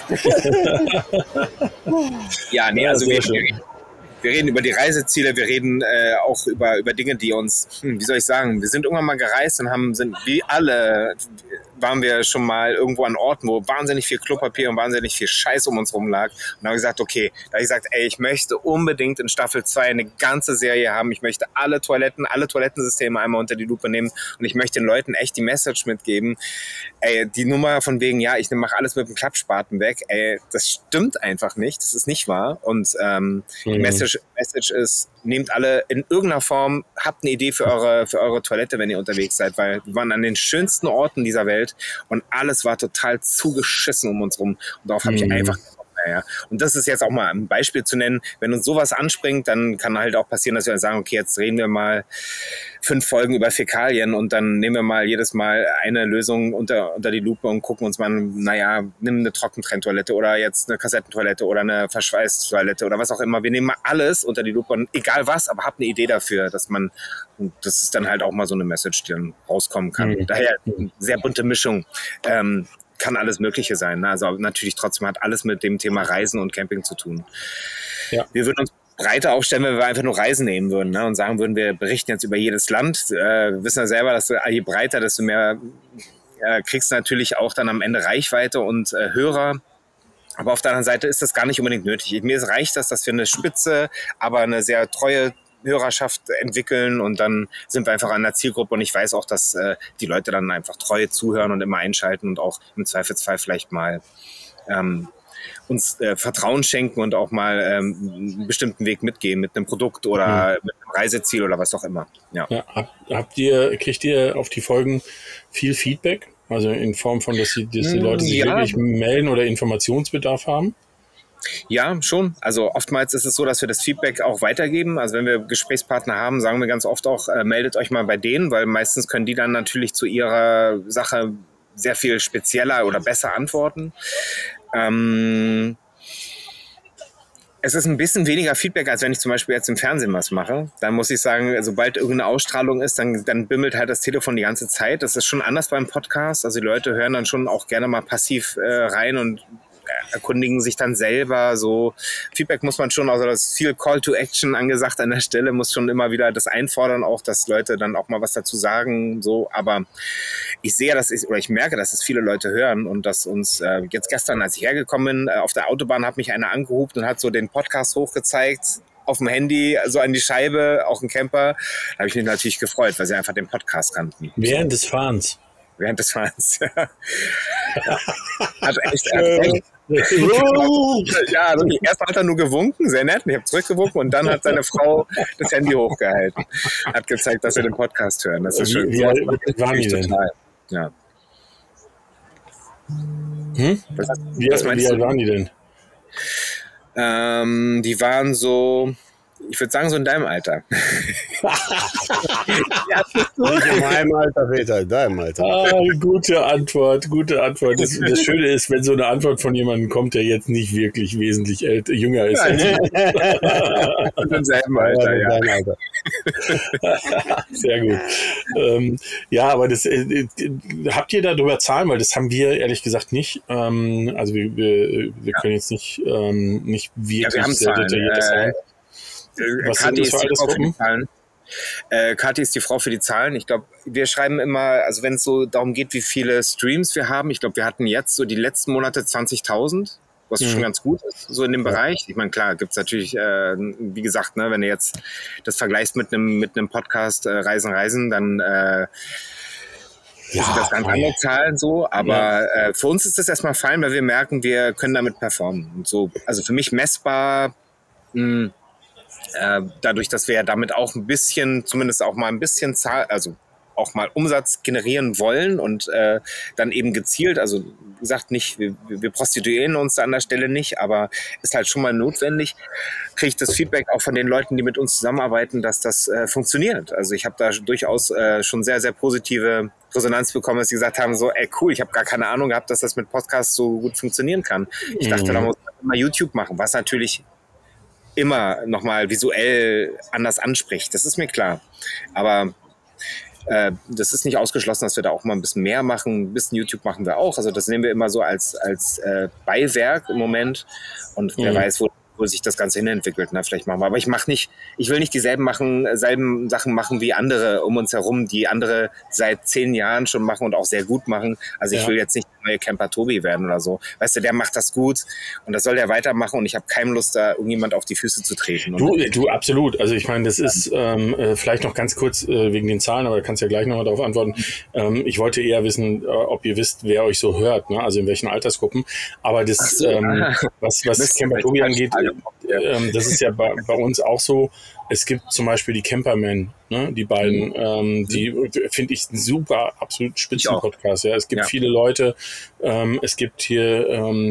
Also wir reden über die Reiseziele, wir reden auch über Dinge, die uns, wie soll ich sagen, wir sind irgendwann mal gereist und sind wie alle, waren wir schon mal irgendwo an Orten, wo wahnsinnig viel Klopapier und wahnsinnig viel Scheiß um uns rum lag. Und dann habe ich gesagt, okay, ich möchte unbedingt in Staffel 2 eine ganze Serie haben. Ich möchte alle Toilettensysteme einmal unter die Lupe nehmen und ich möchte den Leuten echt die Message mitgeben. Die Nummer von wegen, ich mache alles mit dem Klappspaten weg, das stimmt einfach nicht. Das ist nicht wahr. Und die Message Message ist, nehmt alle in irgendeiner Form, habt eine Idee für eure Toilette, wenn ihr unterwegs seid, weil wir waren an den schönsten Orten dieser Welt und alles war total zugeschissen um uns rum. Und darauf habe ich einfach ja. Und das ist jetzt auch mal ein Beispiel zu nennen. Wenn uns sowas anspringt, dann kann halt auch passieren, dass wir sagen, okay, jetzt reden wir mal 5 Folgen über Fäkalien und dann nehmen wir mal jedes Mal eine Lösung unter die Lupe und gucken uns mal, naja, nimm eine Trockentrenntoilette oder jetzt eine Kassettentoilette oder eine Verschweißtoilette oder was auch immer. Wir nehmen mal alles unter die Lupe und egal was, aber habt eine Idee dafür, dass man, und das ist dann halt auch mal so eine Message, die dann rauskommen kann. Daher eine sehr bunte Mischung. Kann alles Mögliche sein. Ne? Also natürlich trotzdem hat alles mit dem Thema Reisen und Camping zu tun. Ja. Wir würden uns breiter aufstellen, wenn wir einfach nur Reisen nehmen würden, ne? Und sagen würden, wir berichten jetzt über jedes Land. Wir wissen ja selber, dass je breiter, desto mehr kriegst du natürlich auch dann am Ende Reichweite und Hörer. Aber auf der anderen Seite ist das gar nicht unbedingt nötig. Mir reicht das, dass wir eine spitze, aber eine sehr treue Hörerschaft entwickeln und dann sind wir einfach an der Zielgruppe und ich weiß auch, dass die Leute dann einfach treu zuhören und immer einschalten und auch im Zweifelsfall vielleicht mal uns Vertrauen schenken und auch mal einen bestimmten Weg mitgehen mit einem Produkt oder mit einem Reiseziel oder was auch immer. Ja. Kriegt ihr auf die Folgen viel Feedback? Also in Form von, dass die Leute sich wirklich melden oder Informationsbedarf haben? Ja, schon. Also oftmals ist es so, dass wir das Feedback auch weitergeben. Also wenn wir Gesprächspartner haben, sagen wir ganz oft auch, meldet euch mal bei denen, weil meistens können die dann natürlich zu ihrer Sache sehr viel spezieller oder besser antworten. Es ist ein bisschen weniger Feedback, als wenn ich zum Beispiel jetzt im Fernsehen was mache. Dann muss ich sagen, sobald irgendeine Ausstrahlung ist, dann bimmelt halt das Telefon die ganze Zeit. Das ist schon anders beim Podcast. Also die Leute hören dann schon auch gerne mal passiv rein und erkundigen sich dann selber. So Feedback muss man schon, also das ist viel Call to Action angesagt an der Stelle, muss schon immer wieder das einfordern, auch dass Leute dann auch mal was dazu sagen. So, aber ich sehe, ich merke, dass es viele Leute hören und dass uns jetzt gestern, als ich hergekommen bin, auf der Autobahn hat mich einer angerufen und hat so den Podcast hochgezeigt auf dem Handy, so an die Scheibe, auch ein Camper. Da habe ich mich natürlich gefreut, weil sie einfach den Podcast kannten. Während des Fahrens. Während des Fahrens, ja. Also echt. Ja, wirklich. Erst hat er nur gewunken, sehr nett, und ich habe zurückgewunken und dann hat seine Frau das Handy hochgehalten. Hat gezeigt, dass wir den Podcast hören. Das ist schön. Wie alt waren die denn? Ja. Wie alt waren die denn? Die waren so, ich würde sagen, so in deinem Alter. Nicht in meinem Alter, Peter, in deinem Alter. Gute Antwort. Das Schöne ist, wenn so eine Antwort von jemandem kommt, der jetzt nicht wirklich wesentlich jünger ist. Im selben Alter, ja. Alter. Sehr gut. Ja, aber das habt ihr darüber Zahlen? Weil das haben wir ehrlich gesagt nicht. Also wir können jetzt nicht wirklich sehr detaillierte Zahlen. Was sind das für Altersgruppen? Kathi ist die Frau für die Zahlen. Ich glaube, wir schreiben immer, also wenn es so darum geht, wie viele Streams wir haben, ich glaube, wir hatten jetzt so die letzten Monate 20.000, was schon ganz gut ist, so in dem Bereich. Ich meine, klar, gibt es natürlich, wie gesagt, ne, wenn du jetzt das vergleichst mit einem Podcast Reisen, dann sind das ganz andere Zahlen so, aber für uns ist das erstmal fein, weil wir merken, wir können damit performen. Und so, also für mich messbar, dadurch, dass wir ja damit auch ein bisschen, zumindest auch mal ein bisschen also auch mal Umsatz generieren wollen und dann eben gezielt, also wie gesagt, nicht, wir prostituieren uns da an der Stelle nicht, aber ist halt schon mal notwendig, kriege ich das Feedback auch von den Leuten, die mit uns zusammenarbeiten, dass das funktioniert. Also ich habe da durchaus schon sehr, sehr positive Resonanz bekommen, dass sie gesagt haben, so, ey cool, ich habe gar keine Ahnung gehabt, dass das mit Podcasts so gut funktionieren kann. Ich dachte, da muss man immer YouTube machen, was natürlich immer nochmal visuell anders anspricht. Das ist mir klar. Aber das ist nicht ausgeschlossen, dass wir da auch mal ein bisschen mehr machen. Ein bisschen YouTube machen wir auch. Also das nehmen wir immer so als Beiwerk im Moment. Und wer weiß, wo sich das Ganze hinentwickelt. Na, vielleicht machen wir. Aber ich will nicht dieselben Sachen machen wie andere um uns herum, die andere seit 10 Jahren schon machen und auch sehr gut machen. Also ich will jetzt nicht der neue Camper Tobi werden oder so. Weißt du, der macht das gut und das soll der weitermachen und ich habe keine Lust, da irgendjemand auf die Füße zu treten. Du, absolut. Also ich meine, das ist vielleicht noch ganz kurz wegen den Zahlen, aber du kannst ja gleich nochmal darauf antworten. Ich wollte eher wissen, ob ihr wisst, wer euch so hört, ne? Also in welchen Altersgruppen. Aber das, was Camper Tobi angeht, das ist ja bei uns auch so. Es gibt zum Beispiel die Campermen, ne? Die beiden, die finde ich ein super, absolut Spitzen-Podcast. Ja. Es gibt viele Leute. Es gibt hier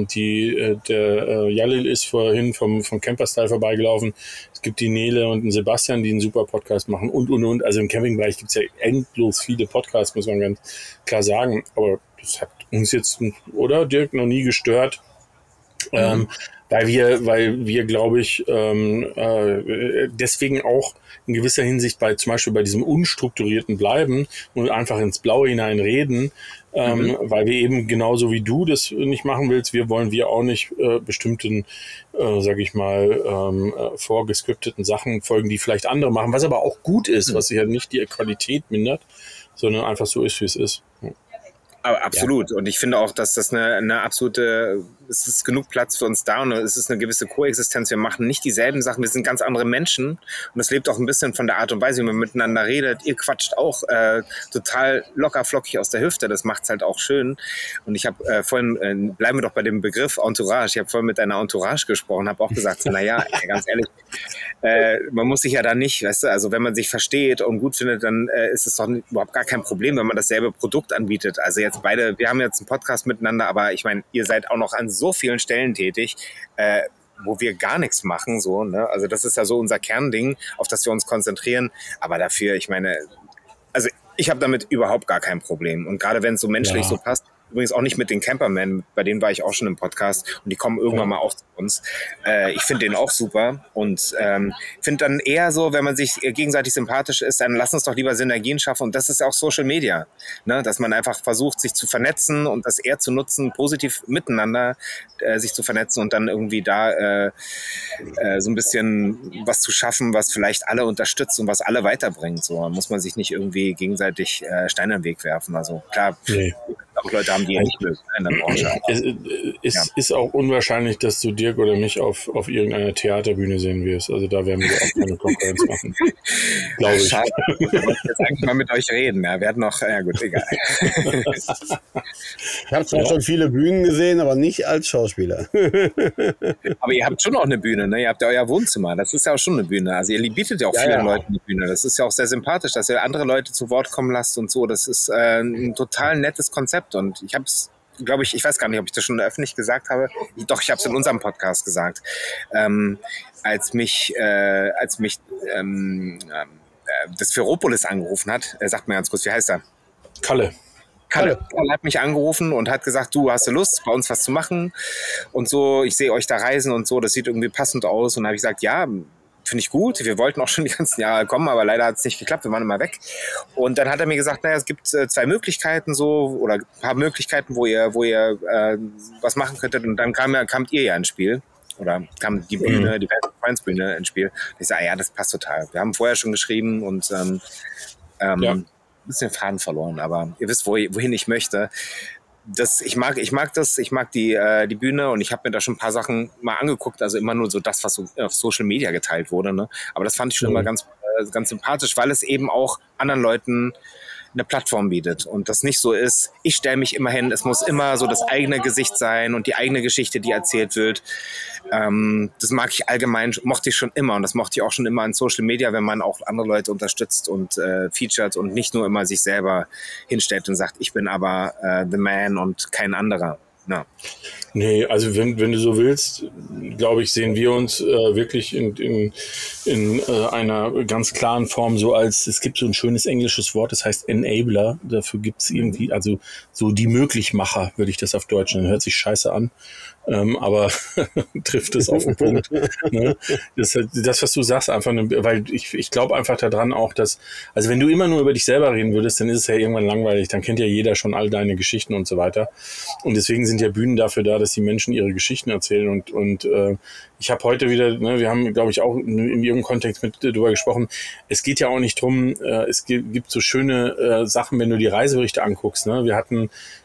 der Jalil ist vorhin vom Camperstyle vorbeigelaufen. Es gibt die Nele und den Sebastian, die einen super Podcast machen und. Also im Campingbereich gibt es ja endlos viele Podcasts, muss man ganz klar sagen. Aber das hat uns jetzt, oder Dirk, noch nie gestört. Weil wir, glaube ich, deswegen auch in gewisser Hinsicht zum Beispiel bei diesem Unstrukturierten bleiben und einfach ins Blaue hinein reden, weil wir eben genauso wie du das nicht machen willst, wir auch nicht bestimmten, sage ich mal, vorgeskripteten Sachen folgen, die vielleicht andere machen, was aber auch gut ist, was ja nicht die Qualität mindert, sondern einfach so ist, wie es ist. Aber absolut. Ja. Und ich finde auch, dass das eine absolute, es ist genug Platz für uns da und es ist eine gewisse Koexistenz. Wir machen nicht dieselben Sachen, wir sind ganz andere Menschen und es lebt auch ein bisschen von der Art und Weise, wie man miteinander redet. Ihr quatscht auch total locker flockig aus der Hüfte, das macht's halt auch schön. Und ich habe vorhin, bleiben wir doch bei dem Begriff Entourage, ich habe vorhin mit deiner Entourage gesprochen, habe auch gesagt, naja, ganz ehrlich, man muss sich ja da nicht, weißt du, also wenn man sich versteht und gut findet, dann ist es doch überhaupt gar kein Problem, wenn man dasselbe Produkt anbietet. Also jetzt beide, wir haben jetzt einen Podcast miteinander, aber ich meine, ihr seid auch noch an so vielen Stellen tätig, wo wir gar nichts machen, so, ne? Also das ist ja so unser Kernding, auf das wir uns konzentrieren, aber dafür, ich meine, also ich habe damit überhaupt gar kein Problem und gerade wenn es so menschlich so passt, übrigens auch nicht mit den Campermen, bei denen war ich auch schon im Podcast und die kommen irgendwann mal auch zu uns. Ich finde den auch super und finde dann eher so, wenn man sich gegenseitig sympathisch ist, dann lass uns doch lieber Synergien schaffen und das ist auch Social Media, ne? Dass man einfach versucht, sich zu vernetzen und das eher zu nutzen, positiv miteinander sich zu vernetzen und dann irgendwie da so ein bisschen was zu schaffen, was vielleicht alle unterstützt und was alle weiterbringt. So muss man sich nicht irgendwie gegenseitig Steine in den Weg werfen. Also klar, auch Leute haben, die nicht mögen in der Branche. Es ist auch unwahrscheinlich, dass du Dirk oder mich auf irgendeiner Theaterbühne sehen wirst. Also da werden wir auch keine Konkurrenz machen. Glaube ich. Schade. Ich wollte jetzt eigentlich mal mit euch reden. Ja, wir hatten noch, ja gut, egal. Ich habe zwar schon viele Bühnen gesehen, aber nicht als Schauspieler. Aber ihr habt schon auch eine Bühne, ne? Ihr habt ja euer Wohnzimmer. Das ist ja auch schon eine Bühne. Also ihr bietet ja auch vielen Leuten eine Bühne. Das ist ja auch sehr sympathisch, dass ihr andere Leute zu Wort kommen lasst und so. Das ist ein total nettes Konzept. Und ich habe es, glaube ich weiß gar nicht, ob ich das schon öffentlich gesagt habe. Doch, ich habe es in unserem Podcast gesagt. Als mich das Ferropolis angerufen hat, sagt mir ganz kurz, wie heißt er? Kalle hat mich angerufen und hat gesagt, du hast du Lust, bei uns was zu machen und so, ich sehe euch da reisen und so, das sieht irgendwie passend aus. Und dann habe ich gesagt, ja, finde ich gut. Wir wollten auch schon die ganzen Jahre kommen, aber leider hat es nicht geklappt. Wir waren immer weg. Und dann hat er mir gesagt, naja, es gibt 2 Möglichkeiten so oder ein paar Möglichkeiten, wo ihr was machen könntet. Und dann kamt ihr ja ins Spiel. Oder kam die Bühne, die Vereinsbühne ins Spiel. Ich sage, ja, das passt total. Wir haben vorher schon geschrieben und ein bisschen Faden verloren, aber ihr wisst, wohin ich möchte. Ich mag die Bühne und ich habe mir da schon ein paar Sachen mal angeguckt, also immer nur so das, was so auf Social Media geteilt wurde, ne? Aber das fand ich schon immer ganz sympathisch, weil es eben auch anderen Leuten eine Plattform bietet und das nicht so ist, ich stelle mich immer hin, es muss immer so das eigene Gesicht sein und die eigene Geschichte, die erzählt wird. Das mag ich allgemein, mochte ich schon immer und das mochte ich auch schon immer an Social Media, wenn man auch andere Leute unterstützt und featuret und nicht nur immer sich selber hinstellt und sagt, ich bin aber the man und kein anderer. Ja. Nee, also wenn du so willst, glaube ich, sehen wir uns wirklich in einer ganz klaren Form so als, es gibt so ein schönes englisches Wort, das heißt Enabler, dafür gibt's irgendwie, also so die Möglichmacher, würde ich das auf Deutsch nennen, hört sich scheiße an, aber trifft es auf den Punkt. Ne? Das, was du sagst, einfach, weil ich glaube einfach daran auch, dass, also wenn du immer nur über dich selber reden würdest, dann ist es ja irgendwann langweilig, dann kennt ja jeder schon all deine Geschichten und so weiter. Und deswegen sind ja Bühnen dafür da, dass die Menschen ihre Geschichten erzählen und ich habe heute wieder, ne, wir haben, glaube ich, auch in irgendeinem Kontext mit drüber gesprochen, es geht ja auch nicht drum, es gibt so schöne Sachen, wenn du die Reiseberichte anguckst, ne? Wir hatten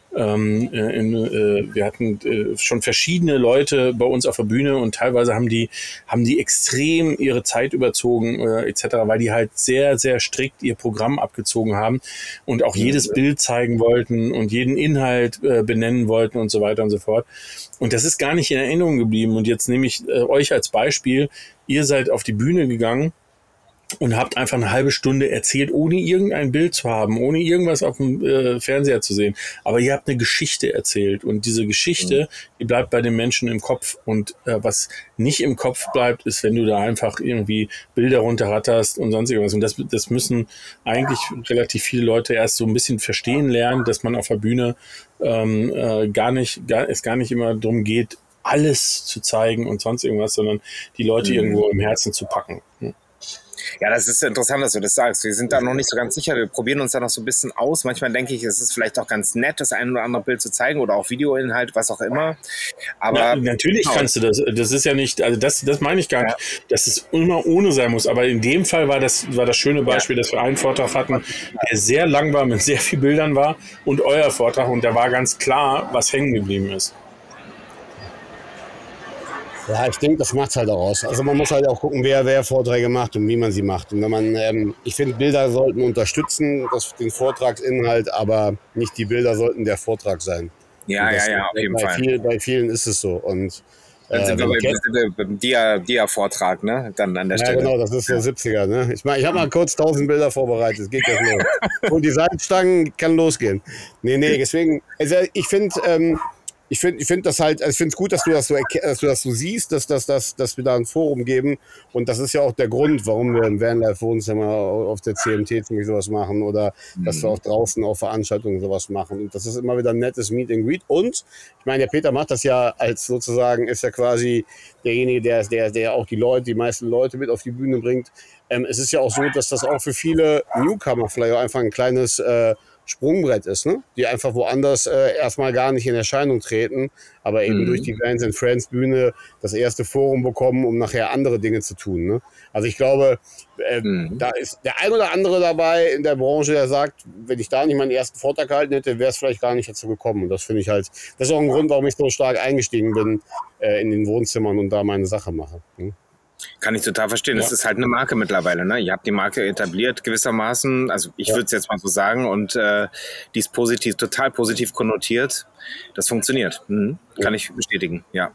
Wir hatten schon verschiedene Leute bei uns auf der Bühne und teilweise haben die extrem ihre Zeit überzogen etc., weil die halt sehr, sehr strikt ihr Programm abgezogen haben und auch jedes Bild zeigen wollten und jeden Inhalt benennen wollten und so weiter und so fort. Und das ist gar nicht in Erinnerung geblieben. Und jetzt nehme ich euch als Beispiel. Ihr seid auf die Bühne gegangen und habt einfach eine halbe Stunde erzählt, ohne irgendein Bild zu haben, ohne irgendwas auf dem Fernseher zu sehen. Aber ihr habt eine Geschichte erzählt und diese Geschichte, die bleibt bei den Menschen im Kopf. Und was nicht im Kopf bleibt, ist, wenn du da einfach irgendwie Bilder runterratterst und sonst irgendwas. Und das müssen eigentlich relativ viele Leute erst so ein bisschen verstehen lernen, dass man auf der Bühne es gar nicht immer darum geht, alles zu zeigen und sonst irgendwas, sondern die Leute irgendwo im Herzen zu packen. Ja, das ist interessant, dass du das sagst. Wir sind da noch nicht so ganz sicher. Wir probieren uns da noch so ein bisschen aus. Manchmal denke ich, es ist vielleicht auch ganz nett, das ein oder andere Bild zu zeigen oder auch Videoinhalt, was auch immer. Aber ja, natürlich kannst du das. Das ist ja nicht, also das meine ich gar nicht, dass es immer ohne sein muss. Aber in dem Fall war das schöne Beispiel, dass wir einen Vortrag hatten, der sehr lang war, mit sehr vielen Bildern war und euer Vortrag. Und da war ganz klar, was hängen geblieben ist. Ja, ich denke, das macht es halt auch aus. Also man muss halt auch gucken, wer Vorträge macht und wie man sie macht. Und wenn man, ich finde, Bilder sollten unterstützen, den Vortragsinhalt, aber nicht die Bilder sollten der Vortrag sein. Ja, auf jeden Fall. Bei vielen ist es so. Und dann sind wir beim Dia-Vortrag, ne? Dann an der Stelle. Ja, genau, das ist so 70er, ne? Ich habe mal kurz 1000 Bilder vorbereitet, es geht jetzt los. Und die Seitenstangen kann losgehen. Nee, deswegen, also ich finde, ich finde das halt, also ich finde es gut, dass du das so siehst, dass wir da ein Forum geben. Und das ist ja auch der Grund, warum wir im Vanlife Wohnzimmer auf der CMT zum Beispiel sowas machen oder dass wir auch draußen auf Veranstaltungen sowas machen. Und das ist immer wieder ein nettes Meet and Greet. Und ich meine, der Peter macht das ja als sozusagen, ist ja quasi derjenige, der auch die meisten Leute mit auf die Bühne bringt. Es ist ja auch so, dass das auch für viele Newcomer vielleicht auch einfach ein kleines Sprungbrett ist, ne? Die einfach woanders erstmal gar nicht in Erscheinung treten, aber eben durch die Fans and Friends Bühne das erste Forum bekommen, um nachher andere Dinge zu tun. Ne? Also ich glaube, da ist der ein oder andere dabei in der Branche, der sagt, wenn ich da nicht meinen ersten Vortrag gehalten hätte, wäre es vielleicht gar nicht dazu gekommen. Und das finde ich halt, das ist auch ein Grund, warum ich so stark eingestiegen bin in den Wohnzimmern und da meine Sache mache. Ne? Kann ich total verstehen. Es ist halt eine Marke mittlerweile. Ne? Ihr habt die Marke etabliert gewissermaßen. Also ich würde es jetzt mal so sagen. Und die ist total positiv konnotiert. Das funktioniert. Kann ich bestätigen. Ja.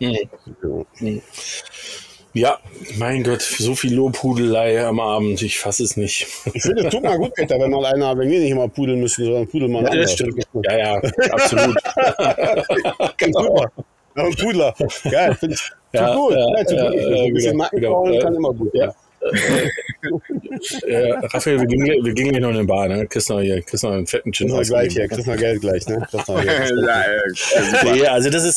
Ja, mein Gott, so viel Lobhudelei am Abend. Ich fasse es nicht. Ich finde, es tut mal gut, Peter, wenn wir nicht immer pudeln müssen, sondern pudeln mal anders. Das stimmt. Ja, absolut. Genau. Ein Pudler. Geil, finde ich. Tut gut. Ein bisschen Macken kann immer gut. Ja. Raphael, wir gehen gleich noch in eine Bar, ne? Kriegst noch einen fetten Gin. Kriegst noch Geld gleich, ne? Nee, also das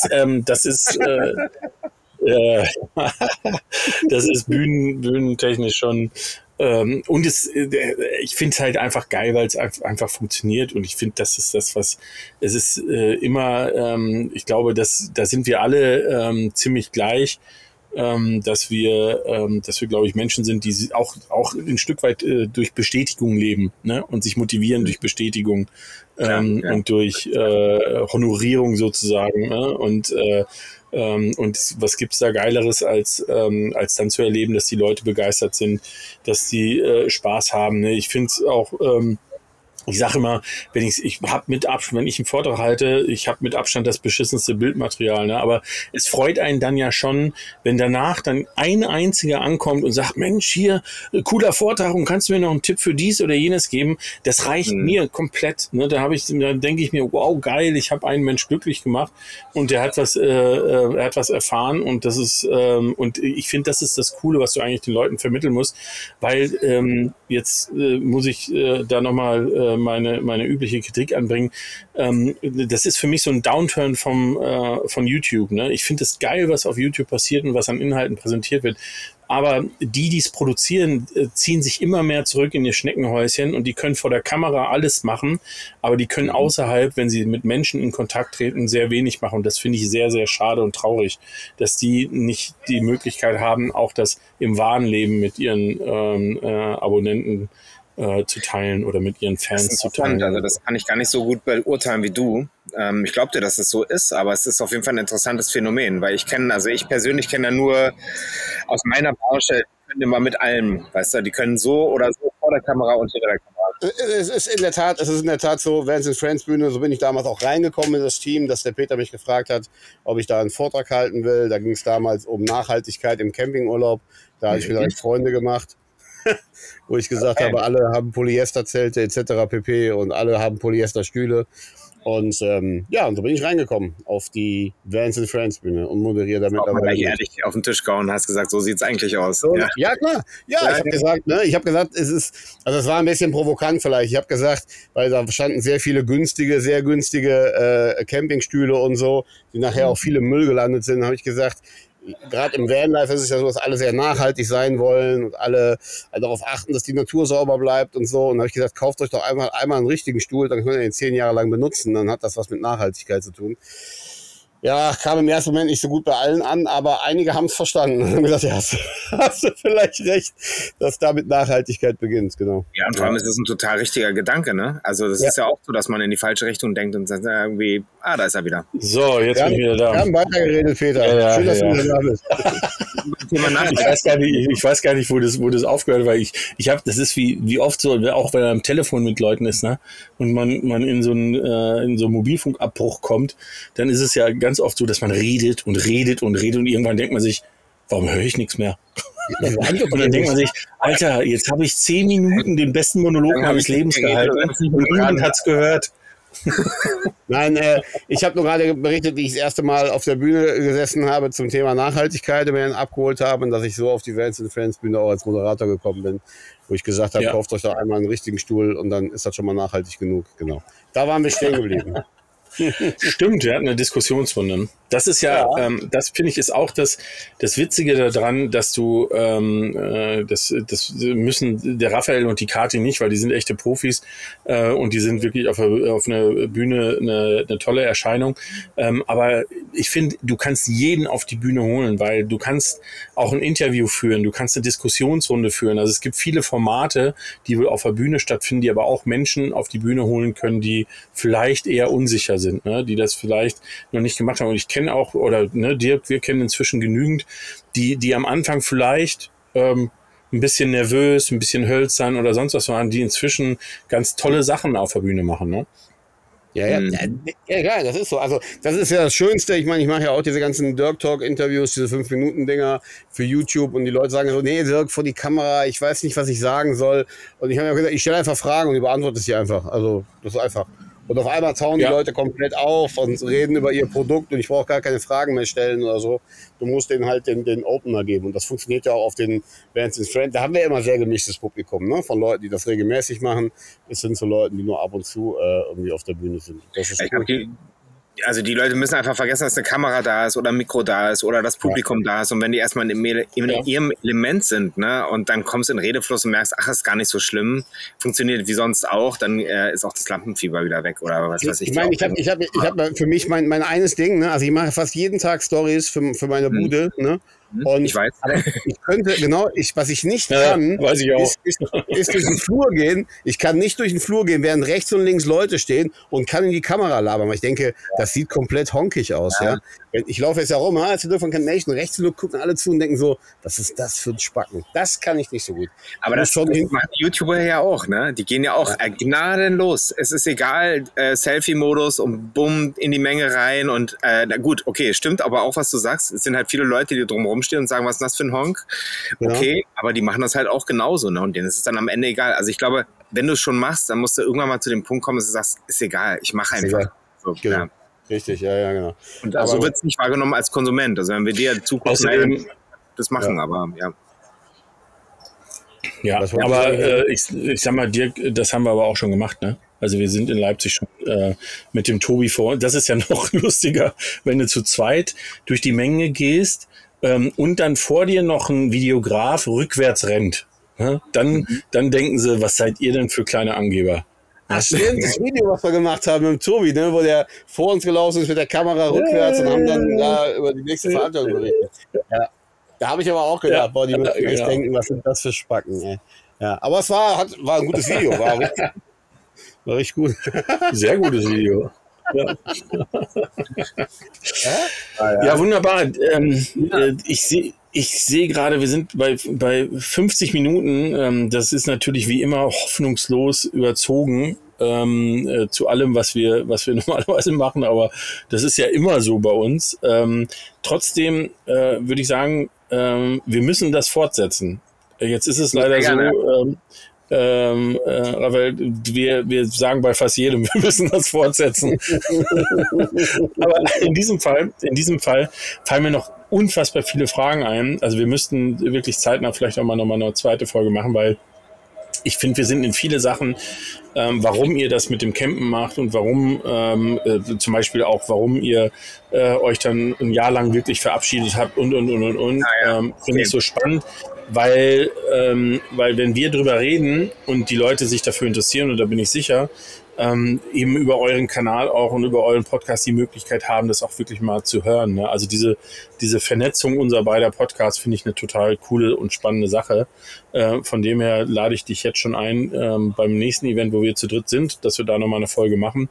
ist bühnentechnisch schon. Und ich finde es halt einfach geil, weil es einfach funktioniert. Und ich finde, das ist das, was es ist immer. Ich glaube, da sind wir alle ziemlich gleich. Dass wir, glaube ich, Menschen sind, die auch ein Stück weit durch Bestätigung leben, ne? Und sich motivieren durch Bestätigung und durch Honorierung sozusagen. Ne? Und was gibt's da Geileres, als dann zu erleben, dass die Leute begeistert sind, dass die Spaß haben. Ne? Ich finde es auch, ich sage immer, wenn ich einen Vortrag halte, ich habe mit Abstand das beschissenste Bildmaterial, ne? Aber es freut einen dann ja schon, wenn danach dann ein einziger ankommt und sagt, Mensch, hier, cooler Vortrag und kannst du mir noch einen Tipp für dies oder jenes geben? Das reicht mir komplett. Ne? Da denke ich mir, wow, geil, ich habe einen Mensch glücklich gemacht und der hat was erfahren und das ist und ich finde, das ist das Coole, was du eigentlich den Leuten vermitteln musst, weil jetzt muss ich da nochmal meine übliche Kritik anbringen. Das ist für mich so ein Downturn von YouTube. Ne? Ich finde es geil, was auf YouTube passiert und was an Inhalten präsentiert wird. Aber die es produzieren, ziehen sich immer mehr zurück in ihr Schneckenhäuschen und die können vor der Kamera alles machen, aber die können außerhalb, wenn sie mit Menschen in Kontakt treten, sehr wenig machen. Und das finde ich sehr, sehr schade und traurig, dass die nicht die Möglichkeit haben, auch das im wahren Leben mit ihren Abonnenten zu teilen oder mit ihren Fans zu teilen. Also das kann ich gar nicht so gut beurteilen wie du. Ich glaube dir, dass es so ist, aber es ist auf jeden Fall ein interessantes Phänomen, weil ich persönlich kenne ja nur aus meiner Branche, die können immer mit allem, weißt du, die können so oder so vor der Kamera und hinter der Kamera. Es ist in der Tat so, Vans & Friends Bühne, so bin ich damals auch reingekommen in das Team, dass der Peter mich gefragt hat, ob ich da einen Vortrag halten will. Da ging es damals um Nachhaltigkeit im Campingurlaub. Da habe ich mir direkt Freunde gemacht, wo ich gesagt habe, alle haben Polyesterzelte etc. pp. Und alle haben Polyesterstühle. Und und so bin ich reingekommen auf die Vans & Friends Bühne und moderiere damit. Auch mal gleich ehrlich auf den Tisch gehauen und hast gesagt, so sieht's eigentlich aus. So, ja, klar. Ja, ich habe gesagt, es war ein bisschen provokant vielleicht. Ich habe gesagt, weil da standen sehr viele sehr günstige Campingstühle und so, die nachher auch viele Müll gelandet sind, habe ich gesagt, gerade im Vanlife ist es ja so, dass alle sehr nachhaltig sein wollen und alle darauf achten, dass die Natur sauber bleibt und so. Und da habe ich gesagt, kauft euch doch einmal einen richtigen Stuhl, dann könnt ihr den 10 Jahre lang benutzen. Dann hat das was mit Nachhaltigkeit zu tun. Ja, kam im ersten Moment nicht so gut bei allen an, aber einige haben es verstanden und haben gesagt, ja, hast du vielleicht recht, dass da mit Nachhaltigkeit beginnt, genau. Ja, und vor allem ist es ein total richtiger Gedanke, ne? Also das ist ja auch so, dass man in die falsche Richtung denkt und sagt irgendwie, da ist er wieder. So, jetzt bin ich wieder da. Wir haben weitergeredet, Peter. Ja, schön, dass du wieder da bist. Ich weiß gar nicht, wo das aufgehört hat, weil ich habe, das ist wie oft so, auch wenn er am Telefon mit Leuten ist, ne, und man in so einen Mobilfunkabbruch kommt, dann ist es ja ganz oft so, dass man redet und irgendwann denkt man sich, warum höre ich nichts mehr? Und dann denkt man sich, Alter, jetzt habe ich 10 Minuten den besten Monolog meines Lebens gehalten und niemand hat's gehört. Nein, ich habe nur gerade berichtet, wie ich das erste Mal auf der Bühne gesessen habe zum Thema Nachhaltigkeit und mir dann abgeholt habe und dass ich so auf die Vans & Friends Bühne auch als Moderator gekommen bin, wo ich gesagt habe, kauft euch doch einmal einen richtigen Stuhl und dann ist das schon mal nachhaltig genug. Genau. Da waren wir stehen geblieben. Stimmt, wir hatten eine Diskussionsrunde. Das ist das finde ich ist auch das Witzige daran, dass du, das müssen der Raphael und die Kathi nicht, weil die sind echte Profis und die sind wirklich auf einer Bühne eine tolle Erscheinung. Aber ich finde, du kannst jeden auf die Bühne holen, weil du kannst auch ein Interview führen, du kannst eine Diskussionsrunde führen. Also es gibt viele Formate, die auf der Bühne stattfinden, die aber auch Menschen auf die Bühne holen können, die vielleicht eher unsicher sind, ne? Die das vielleicht noch nicht gemacht haben. Und ich kenne auch, oder ne, Dirk, wir kennen inzwischen genügend, die am Anfang vielleicht ein bisschen nervös, ein bisschen hölzern oder sonst was waren, die inzwischen ganz tolle Sachen auf der Bühne machen, ne? Ja, das ist so. Also das ist ja das Schönste. Ich meine, ich mache ja auch diese ganzen Dirk-Talk-Interviews, diese 5-Minuten-Dinger für YouTube und die Leute sagen so, nee, Dirk, vor die Kamera, ich weiß nicht, was ich sagen soll. Und ich habe ja gesagt, ich stelle einfach Fragen und die beantworte sie einfach. Also das ist einfach. Und auf einmal tauen die Leute komplett auf und reden über ihr Produkt und ich brauche gar keine Fragen mehr stellen oder so. Du musst denen halt den Opener geben und das funktioniert ja auch auf den Vans & Friends. Da haben wir immer sehr gemischtes Publikum, ne? Von Leuten, die das regelmäßig machen, bis hin zu Leuten, die nur ab und zu irgendwie auf der Bühne sind. Das ist gut. Also die Leute müssen einfach vergessen, dass eine Kamera da ist oder ein Mikro da ist oder das Publikum da ist. Und wenn die erstmal in ihrem Element sind, ne, und dann kommst du in Redefluss und merkst, ach, ist gar nicht so schlimm, funktioniert wie sonst auch, dann ist auch das Lampenfieber wieder weg oder was weiß ich. Ich meine, ich hab für mich mein eines Ding, ne, also ich mache fast jeden Tag Stories für meine Bude, ne. Und ich weiß. Aber ich könnte, was ich nicht kann, weiß ich auch. Ist durch den Flur gehen. Ich kann nicht durch den Flur gehen, während rechts und links Leute stehen und kann in die Kamera labern. Aber ich denke, das sieht komplett honkig aus. Ja. Ich laufe jetzt ja rum, als von Camp Nation, rechts und links gucken alle zu und denken so, was ist das für ein Spacken? Das kann ich nicht so gut. Aber das machen die YouTuber ja auch, ne? Die gehen ja auch gnadenlos. Es ist egal, Selfie-Modus und bumm, in die Menge rein und na gut, okay, stimmt aber auch, was du sagst. Es sind halt viele Leute, die drumherum stehen und sagen, was ist das für ein Honk? Okay, aber die machen das halt auch genauso, ne? Und denen ist es dann am Ende egal. Also ich glaube, wenn du es schon machst, dann musst du irgendwann mal zu dem Punkt kommen, dass du sagst, ist egal, ich mache einfach. So, genau. Ja. Richtig, ja, genau. Und so wird es nicht wahrgenommen als Konsument. Also wenn wir dir zugucken, das machen, aber ja. Ja, aber ich sag mal, Dirk, das haben wir aber auch schon gemacht, ne? Also wir sind in Leipzig schon mit dem Tobi vor. Das ist ja noch lustiger, wenn du zu zweit durch die Menge gehst und dann vor dir noch ein Videograf rückwärts rennt. Ne? Dann denken sie, was seid ihr denn für kleine Angeber? Ach stimmt, das Video, was wir gemacht haben mit dem Tobi, ne, wo der vor uns gelaufen ist mit der Kamera rückwärts und haben dann da über die nächste Veranstaltung berichtet. Ja. Da habe ich aber auch gedacht, boah, die müssen echt denken, was sind das für Spacken, ey. Ja, aber es war ein gutes Video, war richtig gut. Sehr gutes Video. Ja. Ja, wunderbar. Ich sehe gerade, wir sind bei 50 Minuten. Das ist natürlich wie immer hoffnungslos überzogen zu allem, was wir normalerweise machen. Aber das ist ja immer so bei uns. Trotzdem würde ich sagen, wir müssen das fortsetzen. Jetzt ist es leider so, Raphael, wir sagen bei fast jedem, wir müssen das fortsetzen. Aber in diesem Fall fallen mir noch unfassbar viele Fragen ein. Also wir müssten wirklich zeitnah vielleicht auch nochmal eine zweite Folge machen, weil ich finde, wir sind in viele Sachen, warum ihr das mit dem Campen macht und warum zum Beispiel auch, warum ihr euch dann ein Jahr lang wirklich verabschiedet habt und. Finde ich so spannend. Weil wenn wir drüber reden und die Leute sich dafür interessieren, und da bin ich sicher, eben über euren Kanal auch und über euren Podcast die Möglichkeit haben, das auch wirklich mal zu hören. Ne? Also diese Vernetzung unserer beider Podcasts finde ich eine total coole und spannende Sache. Von dem her lade ich dich jetzt schon ein, beim nächsten Event, wo wir zu dritt sind, dass wir da nochmal eine Folge machen.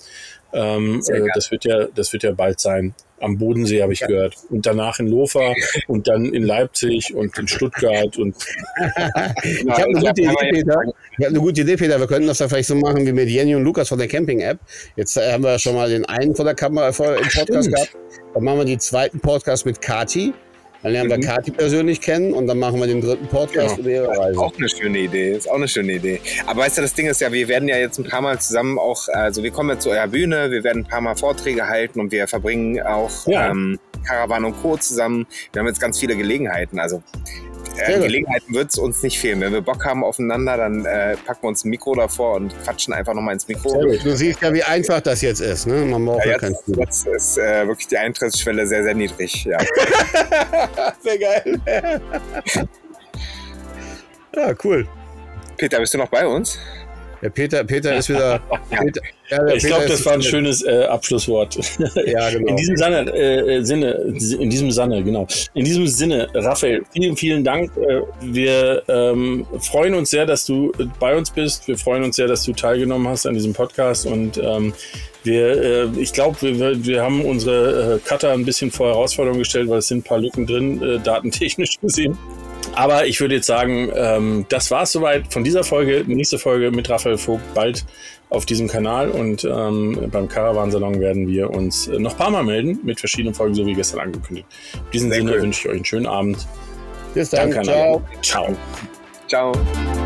Das wird ja bald sein. Am Bodensee, habe ich gehört. Und danach in Lofer und dann in Leipzig und in Stuttgart. Und ich habe eine gute Idee, Peter. Wir könnten das dann vielleicht so machen wie mit Jenny und Lukas von der Camping-App. Jetzt haben wir schon mal den einen von der Kamera im Podcast gehabt. Dann machen wir den zweiten Podcast mit Kati. Dann lernen wir Kati persönlich kennen und dann machen wir den dritten Podcast über ihre Reise. Auch eine schöne Idee, ist auch eine schöne Idee. Aber weißt du, das Ding ist ja, wir werden ja jetzt ein paar Mal zusammen auch, also wir kommen jetzt zu eurer Bühne, wir werden ein paar Mal Vorträge halten und wir verbringen auch Caravan und Co. zusammen. Wir haben jetzt ganz viele Gelegenheiten, also Gelegenheiten wird es uns nicht fehlen. Wenn wir Bock haben aufeinander, dann packen wir uns ein Mikro davor und quatschen einfach nochmal ins Mikro. Du siehst ja, wie einfach das jetzt ist. Ne? Man braucht jetzt ist wirklich die Eintrittsschwelle sehr, sehr niedrig. Ja. Sehr geil. Ja, cool. Peter, bist du noch bei uns? Der Peter ist wieder... Ich glaube, das war ein schönes Abschlusswort. Ja, genau. In diesem Sinne, Raphael, vielen, vielen Dank. Wir freuen uns sehr, dass du bei uns bist. Wir freuen uns sehr, dass du teilgenommen hast an diesem Podcast. Und ich glaube, wir haben unsere Cutter ein bisschen vor Herausforderungen gestellt, weil es sind ein paar Lücken drin, datentechnisch gesehen. Aber ich würde jetzt sagen, das war es soweit von dieser Folge. Nächste Folge mit Raphael Vogt bald auf diesem Kanal und beim Caravan-Salon werden wir uns noch ein paar Mal melden mit verschiedenen Folgen, so wie gestern angekündigt. In diesem Sinne wünsche ich euch einen schönen Abend. Bis dann. Danke. Ciao. Ciao.